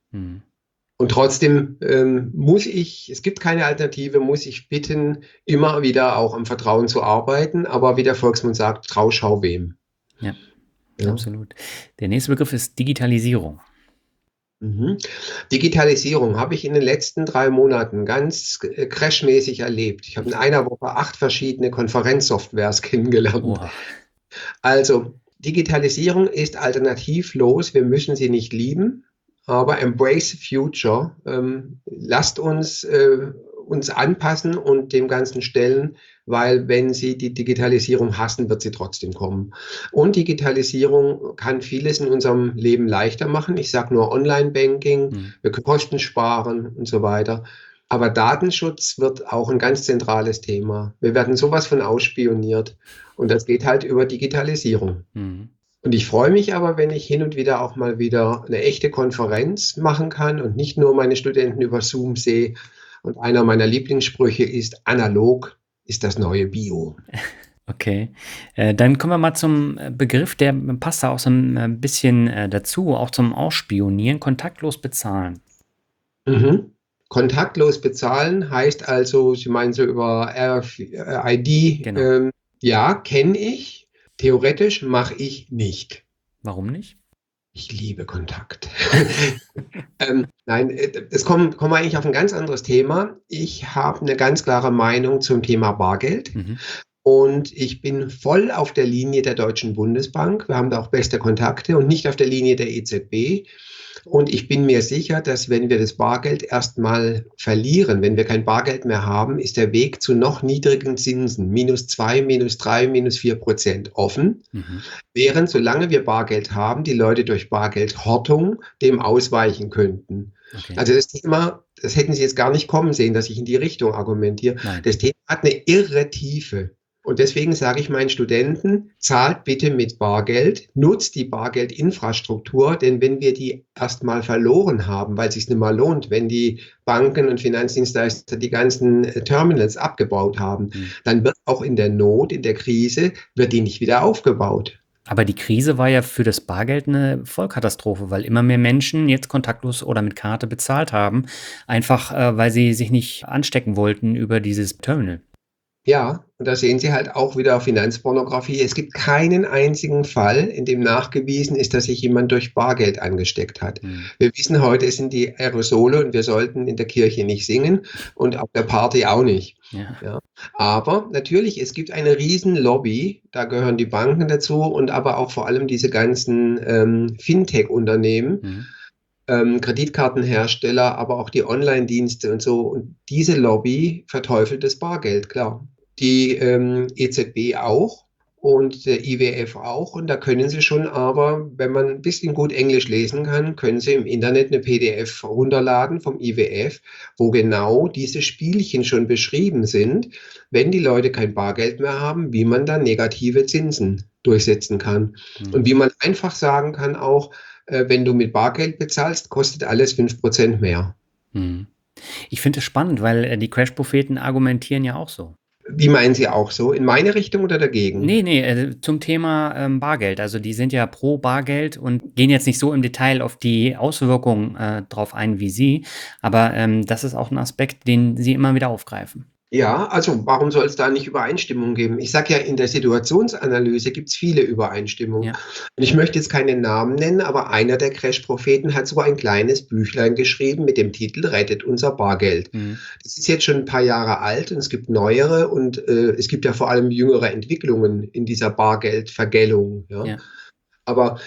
Und trotzdem es gibt keine Alternative, muss ich bitten, immer wieder auch am Vertrauen zu arbeiten. Aber wie der Volksmund sagt, trau, schau wem. Ja, absolut. Der nächste Begriff ist Digitalisierung. Digitalisierung habe ich in den letzten 3 Monaten ganz crashmäßig erlebt. Ich habe in einer Woche 8 verschiedene Konferenzsoftwares kennengelernt. Oha. Also Digitalisierung ist alternativlos. Wir müssen sie nicht lieben, aber embrace the future. Lasst uns anpassen und dem Ganzen stellen, weil wenn Sie die Digitalisierung hassen, wird sie trotzdem kommen. Und Digitalisierung kann vieles in unserem Leben leichter machen. Ich sage nur Online-Banking, wir können Kosten sparen und so weiter. Aber Datenschutz wird auch ein ganz zentrales Thema. Wir werden sowas von ausspioniert, und das geht halt über Digitalisierung. Und ich freue mich aber, wenn ich hin und wieder auch mal wieder eine echte Konferenz machen kann und nicht nur meine Studenten über Zoom sehe. Und einer meiner Lieblingssprüche ist, analog ist das neue Bio. Okay, dann kommen wir mal zum Begriff, der passt da auch so ein bisschen dazu, auch zum Ausspionieren, kontaktlos bezahlen. Kontaktlos bezahlen heißt also, Sie meinen so über RFID, Genau. Ja, kenne ich, theoretisch mache ich nicht. Warum nicht? Ich liebe Kontakt. Nein, es kommen wir eigentlich auf ein ganz anderes Thema. Ich habe eine ganz klare Meinung zum Thema Bargeld. Und ich bin voll auf der Linie der Deutschen Bundesbank. Wir haben da auch beste Kontakte und nicht auf der Linie der EZB. Und ich bin mir sicher, dass wenn wir das Bargeld erstmal verlieren, wenn wir kein Bargeld mehr haben, ist der Weg zu noch niedrigen Zinsen, -2, -3, -4% offen. Während, solange wir Bargeld haben, die Leute durch Bargeldhortung dem ausweichen könnten. Okay. Also das Thema, das hätten Sie jetzt gar nicht kommen sehen, dass ich in die Richtung argumentiere. Nein. Das Thema hat eine irre Tiefe. Und deswegen sage ich meinen Studenten, zahlt bitte mit Bargeld, nutzt die Bargeldinfrastruktur, denn wenn wir die erstmal verloren haben, weil es sich nicht mehr lohnt, wenn die Banken und Finanzdienstleister die ganzen Terminals abgebaut haben, dann wird auch in der Not, in der Krise, wird die nicht wieder aufgebaut. Aber die Krise war ja für das Bargeld eine Vollkatastrophe, weil immer mehr Menschen jetzt kontaktlos oder mit Karte bezahlt haben, einfach weil sie sich nicht anstecken wollten über dieses Terminal. Ja, und da sehen Sie halt auch wieder Finanzpornografie. Es gibt keinen einzigen Fall, in dem nachgewiesen ist, dass sich jemand durch Bargeld angesteckt hat. Wir wissen heute, es sind die Aerosole und wir sollten in der Kirche nicht singen und auf der Party auch nicht. Ja. Aber natürlich, es gibt eine riesen Lobby, da gehören die Banken dazu und aber auch vor allem diese ganzen Fintech-Unternehmen. Kreditkartenhersteller, aber auch die Online-Dienste und so. Und diese Lobby verteufelt das Bargeld, klar. Die EZB auch und der IWF auch. Und da können Sie schon aber, wenn man ein bisschen gut Englisch lesen kann, können Sie im Internet eine PDF runterladen vom IWF, wo genau diese Spielchen schon beschrieben sind, wenn die Leute kein Bargeld mehr haben, wie man dann negative Zinsen durchsetzen kann. Und wie man einfach sagen kann auch, wenn du mit Bargeld bezahlst, kostet alles 5% mehr. Ich finde es spannend, weil die Crash-Propheten argumentieren ja auch so. Wie meinen Sie auch so? In meine Richtung oder dagegen? Nee, zum Thema Bargeld. Also die sind ja pro Bargeld und gehen jetzt nicht so im Detail auf die Auswirkungen drauf ein wie Sie. Aber das ist auch ein Aspekt, den Sie immer wieder aufgreifen. Ja, also warum soll es da nicht Übereinstimmung geben? Ich sage ja, in der Situationsanalyse gibt es viele Übereinstimmungen. Ja. Und ich möchte jetzt keine Namen nennen, aber einer der Crash-Propheten hat so ein kleines Büchlein geschrieben mit dem Titel Rettet unser Bargeld. Das ist jetzt schon ein paar Jahre alt und es gibt neuere und es gibt ja vor allem jüngere Entwicklungen in dieser Bargeldvergällung. Ja. Aber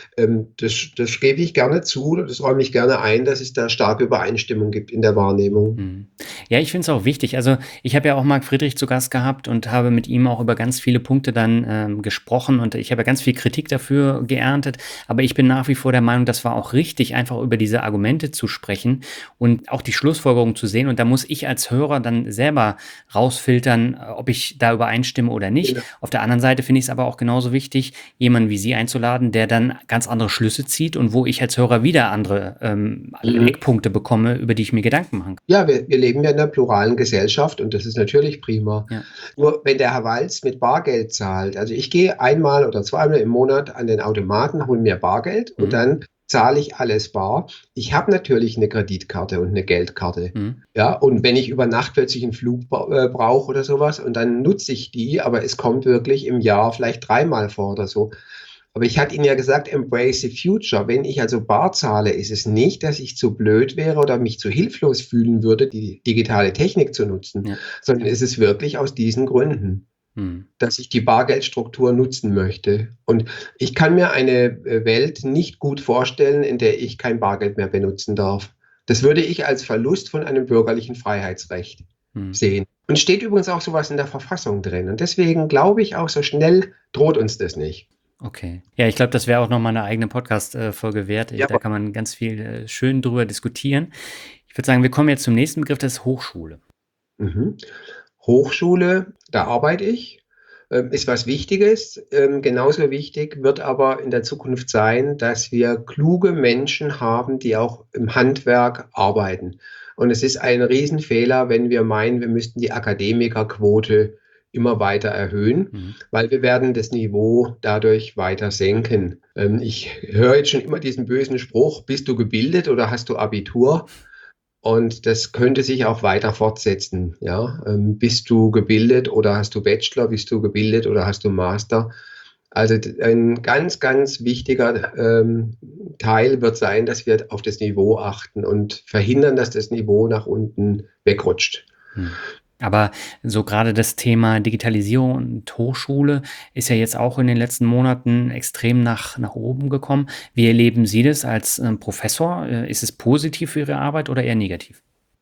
das gebe ich gerne zu, das räume ich gerne ein, dass es da starke Übereinstimmung gibt in der Wahrnehmung. Ja, ich finde es auch wichtig. Also ich habe ja auch Marc Friedrich zu Gast gehabt und habe mit ihm auch über ganz viele Punkte dann gesprochen und ich habe ja ganz viel Kritik dafür geerntet, aber ich bin nach wie vor der Meinung, das war auch richtig, einfach über diese Argumente zu sprechen und auch die Schlussfolgerung zu sehen und da muss ich als Hörer dann selber rausfiltern, ob ich da übereinstimme oder nicht. Genau. Auf der anderen Seite finde ich es aber auch genauso wichtig, jemanden wie Sie einzuladen, der dann ganz andere Schlüsse zieht und wo ich als Hörer wieder andere Eckpunkte bekomme, über die ich mir Gedanken machen kann. Ja, wir leben ja in einer pluralen Gesellschaft und das ist natürlich prima. Ja. Nur wenn der Herr Walz mit Bargeld zahlt, also ich gehe einmal oder zweimal im Monat an den Automaten, hole mir Bargeld und dann zahle ich alles bar. Ich habe natürlich eine Kreditkarte und eine Geldkarte. Ja, und wenn ich über Nacht plötzlich einen Flug brauche oder sowas und dann nutze ich die, aber es kommt wirklich im Jahr vielleicht 3-mal vor oder so. Aber ich hatte Ihnen ja gesagt, embrace the future. Wenn ich also bar zahle, ist es nicht, dass ich zu blöd wäre oder mich zu hilflos fühlen würde, die digitale Technik zu nutzen, sondern es ist wirklich aus diesen Gründen, dass ich die Bargeldstruktur nutzen möchte. Und ich kann mir eine Welt nicht gut vorstellen, in der ich kein Bargeld mehr benutzen darf. Das würde ich als Verlust von einem bürgerlichen Freiheitsrecht sehen. Und steht übrigens auch sowas in der Verfassung drin. Und deswegen glaube ich auch, so schnell droht uns das nicht. Okay. Ja, ich glaube, das wäre auch noch mal eine eigene Podcast-Folge wert. Ja, da kann man ganz viel schön drüber diskutieren. Ich würde sagen, wir kommen jetzt zum nächsten Begriff, das ist Hochschule. Hochschule, da arbeite ich, ist was Wichtiges. Genauso wichtig wird aber in der Zukunft sein, dass wir kluge Menschen haben, die auch im Handwerk arbeiten. Und es ist ein Riesenfehler, wenn wir meinen, wir müssten die Akademikerquote immer weiter erhöhen, weil wir werden das Niveau dadurch weiter senken. Ich höre jetzt schon immer diesen bösen Spruch, bist du gebildet oder hast du Abitur? Und das könnte sich auch weiter fortsetzen. Ja? Bist du gebildet oder hast du Bachelor? Bist du gebildet oder hast du Master? Also ein ganz, ganz wichtiger Teil wird sein, dass wir auf das Niveau achten und verhindern, dass das Niveau nach unten wegrutscht. Aber so gerade das Thema Digitalisierung und Hochschule ist ja jetzt auch in den letzten Monaten extrem nach oben gekommen. Wie erleben Sie das als Professor? Ist es positiv für Ihre Arbeit oder eher negativ?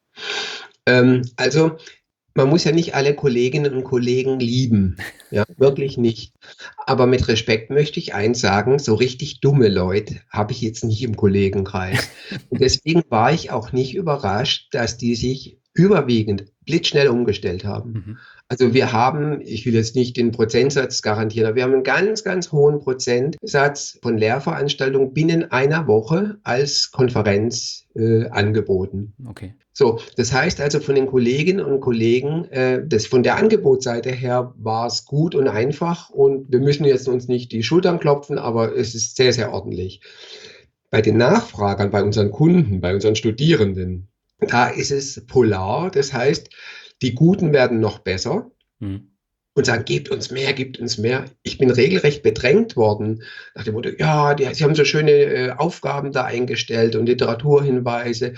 Also man muss ja nicht alle Kolleginnen und Kollegen lieben, ja, wirklich nicht. Aber mit Respekt möchte ich eins sagen, so richtig dumme Leute habe ich jetzt nicht im Kollegenkreis. Und deswegen war ich auch nicht überrascht, dass die sich überwiegend blitzschnell umgestellt haben. Mhm. Also wir haben, ich will jetzt nicht den Prozentsatz garantieren, aber wir haben einen ganz, ganz hohen Prozentsatz von Lehrveranstaltungen binnen einer Woche als Konferenz angeboten. Okay. So, das heißt also von den Kolleginnen und Kollegen, von der Angebotsseite her war es gut und einfach und wir müssen jetzt uns nicht die Schultern klopfen, aber es ist sehr, sehr ordentlich. Bei den Nachfragern, bei unseren Kunden, bei unseren Studierenden, da ist es polar. Das heißt, die Guten werden noch besser Mhm. und sagen, gebt uns mehr, gebt uns mehr. Ich bin regelrecht bedrängt worden nach dem Motto, ja, sie haben so schöne Aufgaben da eingestellt und Literaturhinweise,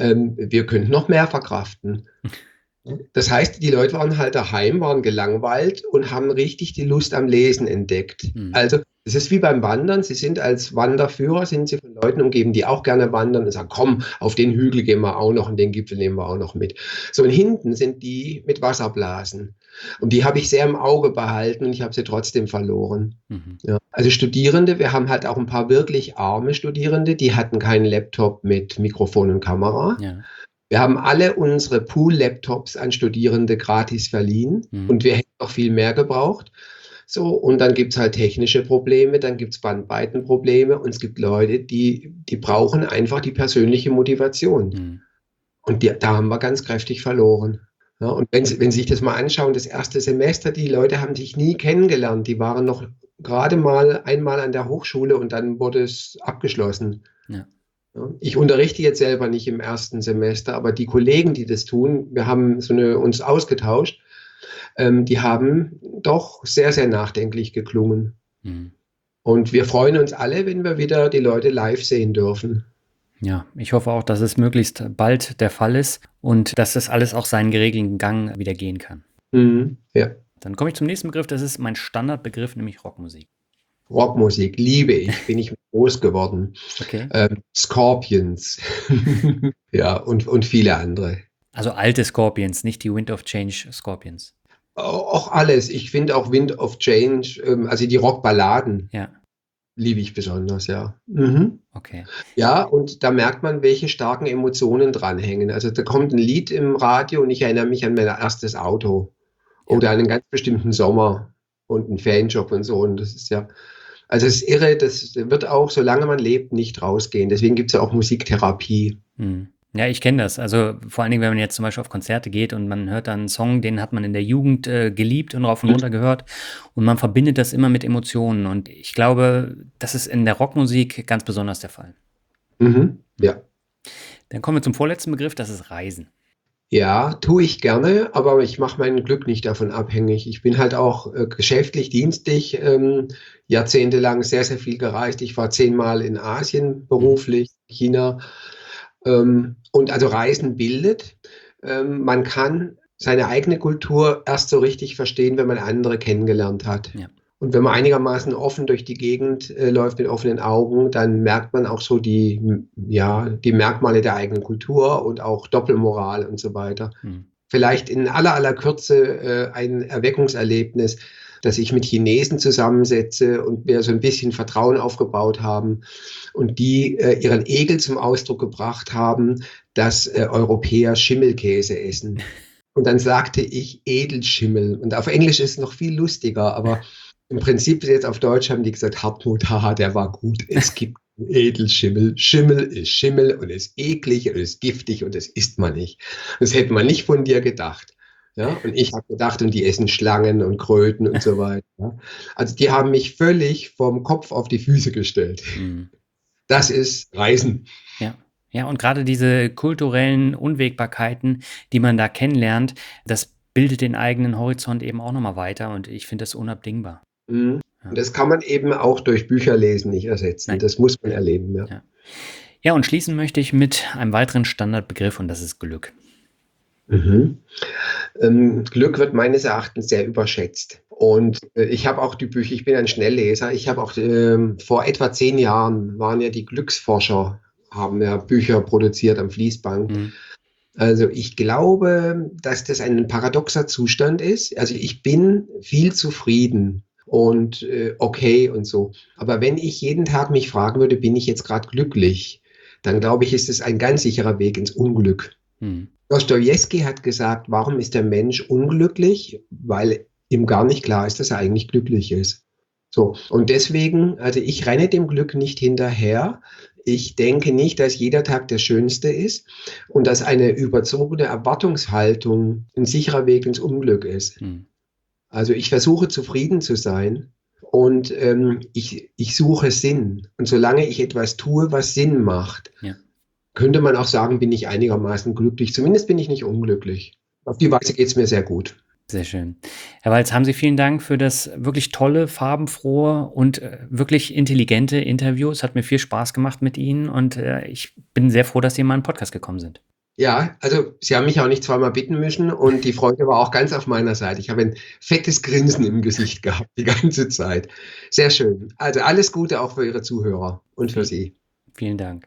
wir könnten noch mehr verkraften. Das heißt, die Leute waren halt daheim, waren gelangweilt und haben richtig die Lust am Lesen entdeckt. Mhm. Also es ist wie beim Wandern. Sie sind als Wanderführer, sind sie von Leuten umgeben, die auch gerne wandern und sagen, komm, auf den Hügel gehen wir auch noch und den Gipfel nehmen wir auch noch mit. So, und hinten sind die mit Wasserblasen. Und die habe ich sehr im Auge behalten und ich habe sie trotzdem verloren. Mhm. Ja. Also Studierende, wir haben halt auch ein paar wirklich arme Studierende, die hatten keinen Laptop mit Mikrofon und Kamera. Ja. Wir haben alle unsere Pool-Laptops an Studierende gratis verliehen Mhm. und wir hätten noch viel mehr gebraucht. So, und dann gibt es halt technische Probleme, dann gibt es Bandbreitenprobleme und es gibt Leute, die brauchen einfach die persönliche Motivation. Mhm. Und da haben wir ganz kräftig verloren. Ja, und wenn Sie sich das mal anschauen, das erste Semester, die Leute haben sich nie kennengelernt. Die waren noch gerade mal einmal an der Hochschule und dann wurde es abgeschlossen. Ja. Ja, ich unterrichte jetzt selber nicht im ersten Semester, aber die Kollegen, die das tun, wir haben uns ausgetauscht, die haben doch sehr, sehr nachdenklich geklungen. Mhm. Und wir freuen uns alle, wenn wir wieder die Leute live sehen dürfen. Ja, ich hoffe auch, dass es möglichst bald der Fall ist und dass das alles auch seinen geregelten Gang wieder gehen kann. Ja. Dann komme ich zum nächsten Begriff, das ist mein Standardbegriff, nämlich Rockmusik. Rockmusik liebe ich, bin ich mit groß geworden. Okay. Scorpions, ja, und viele andere. Also alte Scorpions, nicht die Wind of Change Scorpions. Auch alles. Ich finde auch Wind of Change, also die Rockballaden, Ja, liebe ich besonders, ja. Mhm. okay. Ja, und da merkt man, welche starken Emotionen dranhängen. Also da kommt ein Lied im Radio und ich erinnere mich an mein erstes Auto Ja. oder an einen ganz bestimmten Sommer und einen Ferienjob und so. Und das ist ja, also es ist irre, das wird auch, solange man lebt, nicht rausgehen. Deswegen gibt es ja auch Musiktherapie. Hm. Ja, ich kenne das. Also vor allen Dingen, wenn man jetzt zum Beispiel auf Konzerte geht und man hört dann einen Song, den hat man in der Jugend geliebt und rauf und runter gehört und man verbindet das immer mit Emotionen. Und ich glaube, das ist in der Rockmusik ganz besonders der Fall. Mhm. Ja. Dann kommen wir zum vorletzten Begriff, das ist Reisen. Ja, tue ich gerne, aber ich mache mein Glück nicht davon abhängig. Ich bin halt auch geschäftlich, dienstlich jahrzehntelang sehr, sehr viel gereist. Ich war 10-mal in Asien beruflich, China. Und also Reisen bildet. Man kann seine eigene Kultur erst so richtig verstehen, wenn man andere kennengelernt hat. Ja. Und wenn man einigermaßen offen durch die Gegend läuft mit offenen Augen, dann merkt man auch so die Merkmale der eigenen Kultur und auch Doppelmoral und so weiter. Hm. Vielleicht in aller Kürze ein Erweckungserlebnis, dass ich mit Chinesen zusammensetze und wir so ein bisschen Vertrauen aufgebaut haben und die ihren Ekel zum Ausdruck gebracht haben, dass Europäer Schimmelkäse essen. Und dann sagte ich Edelschimmel. Und auf Englisch ist es noch viel lustiger, aber im Prinzip jetzt auf Deutsch haben die gesagt, Hartmut, haha, der war gut. Es gibt Edelschimmel. Schimmel ist Schimmel und ist eklig und ist giftig und das isst man nicht. Das hätte man nicht von dir gedacht. Ja, und ich habe gedacht, und die essen Schlangen und Kröten und so weiter. Ja. Also die haben mich völlig vom Kopf auf die Füße gestellt. Hm. Das ist Reisen. Ja. Ja, und gerade diese kulturellen Unwägbarkeiten, die man da kennenlernt, das bildet den eigenen Horizont eben auch nochmal weiter und ich finde das unabdingbar. Mhm. Ja. Und das kann man eben auch durch Bücherlesen nicht ersetzen. Nein. Das muss man erleben. Ja. Ja. Ja, und schließen möchte ich mit einem weiteren Standardbegriff und das ist Glück. Mhm. Glück wird meines Erachtens sehr überschätzt. Und ich habe auch die Bücher, ich bin ein Schnellleser, ich habe auch vor etwa 10 Jahren waren ja die Glücksforscher, haben ja Bücher produziert am Fließband. Mhm. Also ich glaube, dass das ein paradoxer Zustand ist. Also ich bin viel zufrieden und okay und so. Aber wenn ich jeden Tag mich fragen würde, bin ich jetzt gerade glücklich, dann glaube ich, ist es ein ganz sicherer Weg ins Unglück. Mhm. Dostojewski hat gesagt, warum ist der Mensch unglücklich? Weil ihm gar nicht klar ist, dass er eigentlich glücklich ist. So, und deswegen, also ich renne dem Glück nicht hinterher. Ich denke nicht, dass jeder Tag der schönste ist und dass eine überzogene Erwartungshaltung ein sicherer Weg ins Unglück ist. Mhm. Also ich versuche zufrieden zu sein und ich suche Sinn. Und solange ich etwas tue, was Sinn macht, Ja. könnte man auch sagen, bin ich einigermaßen glücklich. Zumindest bin ich nicht unglücklich. Auf die Weise geht es mir sehr gut. Sehr schön. Herr Walz, haben Sie vielen Dank für das wirklich tolle, farbenfrohe und wirklich intelligente Interview. Es hat mir viel Spaß gemacht mit Ihnen und ich bin sehr froh, dass Sie in meinen Podcast gekommen sind. Ja, also Sie haben mich auch nicht zweimal bitten müssen und die Freude war auch ganz auf meiner Seite. Ich habe ein fettes Grinsen im Gesicht gehabt die ganze Zeit. Sehr schön. Also alles Gute auch für Ihre Zuhörer und für Vi- Sie. Vielen Dank.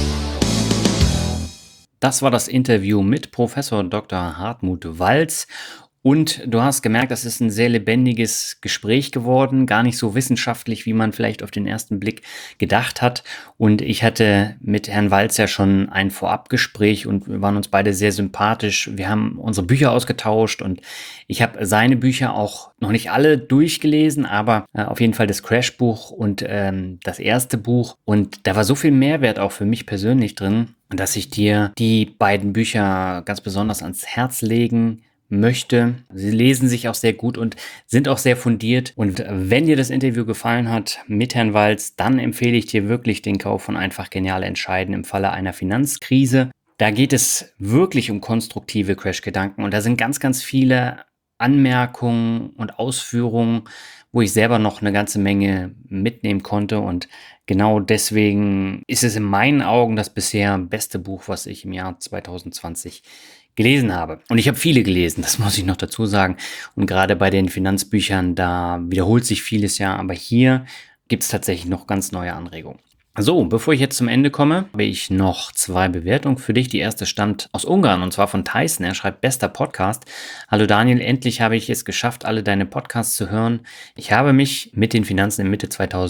Das war das Interview mit Professor Dr. Hartmut Walz. Und du hast gemerkt, das ist ein sehr lebendiges Gespräch geworden, gar nicht so wissenschaftlich, wie man vielleicht auf den ersten Blick gedacht hat. Und ich hatte mit Herrn Walz ja schon ein Vorabgespräch und wir waren uns beide sehr sympathisch. Wir haben unsere Bücher ausgetauscht und ich habe seine Bücher auch noch nicht alle durchgelesen, aber auf jeden Fall das Crashbuch und das erste Buch. Und da war so viel Mehrwert auch für mich persönlich drin, dass ich dir die beiden Bücher ganz besonders ans Herz legen möchte. Sie lesen sich auch sehr gut und sind auch sehr fundiert. Und wenn dir das Interview gefallen hat mit Herrn Walz, dann empfehle ich dir wirklich den Kauf von Einfach Genial Entscheiden im Falle einer Finanzkrise. Da geht es wirklich um konstruktive Crash-Gedanken und da sind ganz, ganz viele Anmerkungen und Ausführungen, wo ich selber noch eine ganze Menge mitnehmen konnte. Und genau deswegen ist es in meinen Augen das bisher beste Buch, was ich im Jahr 2020 gelesen habe. Und ich habe viele gelesen, das muss ich noch dazu sagen. Und gerade bei den Finanzbüchern, da wiederholt sich vieles ja, aber hier gibt es tatsächlich noch ganz neue Anregungen. So, bevor ich jetzt zum Ende komme, habe ich noch 2 Bewertungen für dich. Die erste stammt aus Ungarn und zwar von Tyson. Er schreibt, bester Podcast. Hallo Daniel, endlich habe ich es geschafft, alle deine Podcasts zu hören. Ich habe mich mit den Finanzen in Mitte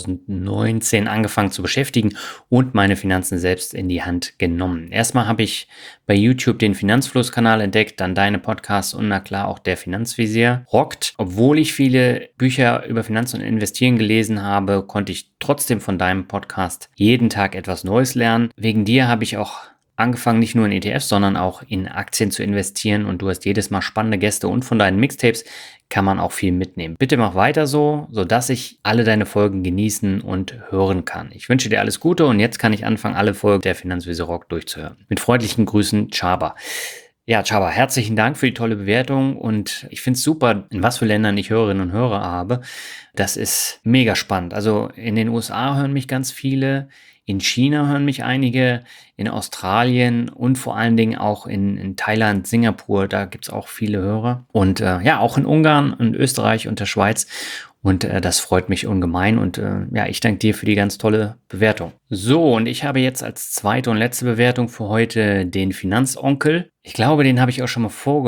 2019 angefangen zu beschäftigen und meine Finanzen selbst in die Hand genommen. Erstmal habe ich bei YouTube den Finanzfluss-Kanal entdeckt, dann deine Podcasts und na klar auch der Finanzvisier rockt. Obwohl ich viele Bücher über Finanzen und Investieren gelesen habe, konnte ich trotzdem von deinem Podcast jeden Tag etwas Neues lernen. Wegen dir habe ich auch angefangen, nicht nur in ETFs, sondern auch in Aktien zu investieren und du hast jedes Mal spannende Gäste und von deinen Mixtapes kann man auch viel mitnehmen. Bitte mach weiter so, sodass ich alle deine Folgen genießen und hören kann. Ich wünsche dir alles Gute und jetzt kann ich anfangen, alle Folgen der Finanzvisier Rock durchzuhören. Mit freundlichen Grüßen, Chaba. Ja, Chaba, herzlichen Dank für die tolle Bewertung und ich finde es super, in was für Ländern ich Hörerinnen und Hörer habe. Das ist mega spannend. Also in den USA hören mich ganz viele, in China hören mich einige, in Australien und vor allen Dingen auch in Thailand, Singapur, da gibt es auch viele Hörer. Und ja, auch in Ungarn und Österreich und der Schweiz. Und das freut mich ungemein. Und ja, ich danke dir für die ganz tolle Bewertung. So, und ich habe jetzt als zweite und letzte Bewertung für heute den Finanzonkel. Ich glaube, den habe ich auch schon mal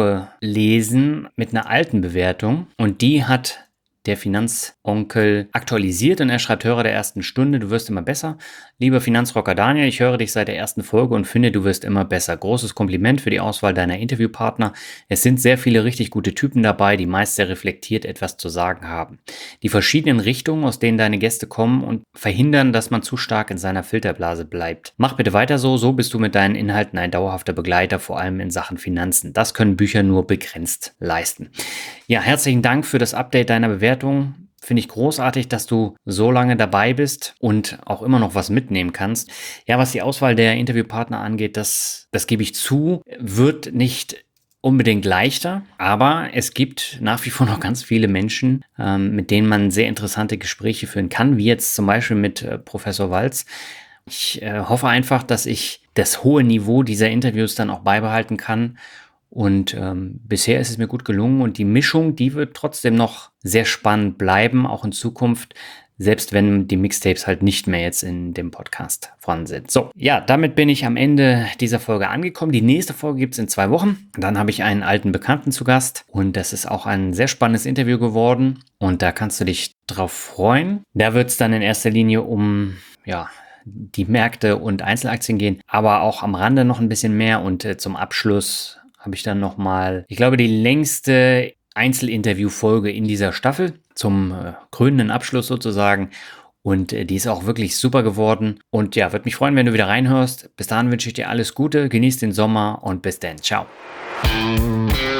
vorgelesen mit einer alten Bewertung. Und die hat der Finanzonkel aktualisiert und er schreibt, Hörer der ersten Stunde, du wirst immer besser. Lieber Finanzrocker Daniel, ich höre dich seit der ersten Folge und finde, du wirst immer besser. Großes Kompliment für die Auswahl deiner Interviewpartner. Es sind sehr viele richtig gute Typen dabei, die meist sehr reflektiert etwas zu sagen haben. Die verschiedenen Richtungen, aus denen deine Gäste kommen und verhindern, dass man zu stark in seiner Filterblase bleibt. Mach bitte weiter so, so bist du mit deinen Inhalten ein dauerhafter Begleiter, vor allem in Sachen Finanzen. Das können Bücher nur begrenzt leisten. Ja, herzlichen Dank für das Update deiner Bewertung. Finde ich großartig, dass du so lange dabei bist und auch immer noch was mitnehmen kannst. Ja, was die Auswahl der Interviewpartner angeht, das gebe ich zu, wird nicht unbedingt leichter, aber es gibt nach wie vor noch ganz viele Menschen, mit denen man sehr interessante Gespräche führen kann, wie jetzt zum Beispiel mit Professor Walz. Ich hoffe einfach, dass ich das hohe Niveau dieser Interviews dann auch beibehalten kann Und bisher ist es mir gut gelungen und die Mischung, die wird trotzdem noch sehr spannend bleiben, auch in Zukunft, selbst wenn die Mixtapes halt nicht mehr jetzt in dem Podcast vorhanden sind. So, ja, damit bin ich am Ende dieser Folge angekommen. Die nächste Folge gibt es in 2 Wochen. Dann habe ich einen alten Bekannten zu Gast und das ist auch ein sehr spannendes Interview geworden und da kannst du dich drauf freuen. Da wird es dann in erster Linie um, ja, die Märkte und Einzelaktien gehen, aber auch am Rande noch ein bisschen mehr und zum Abschluss habe ich dann nochmal, ich glaube, die längste Einzelinterview-Folge in dieser Staffel zum krönenden Abschluss sozusagen. Und die ist auch wirklich super geworden. Und ja, würde mich freuen, wenn du wieder reinhörst. Bis dahin wünsche ich dir alles Gute, genieß den Sommer und bis dann. Ciao.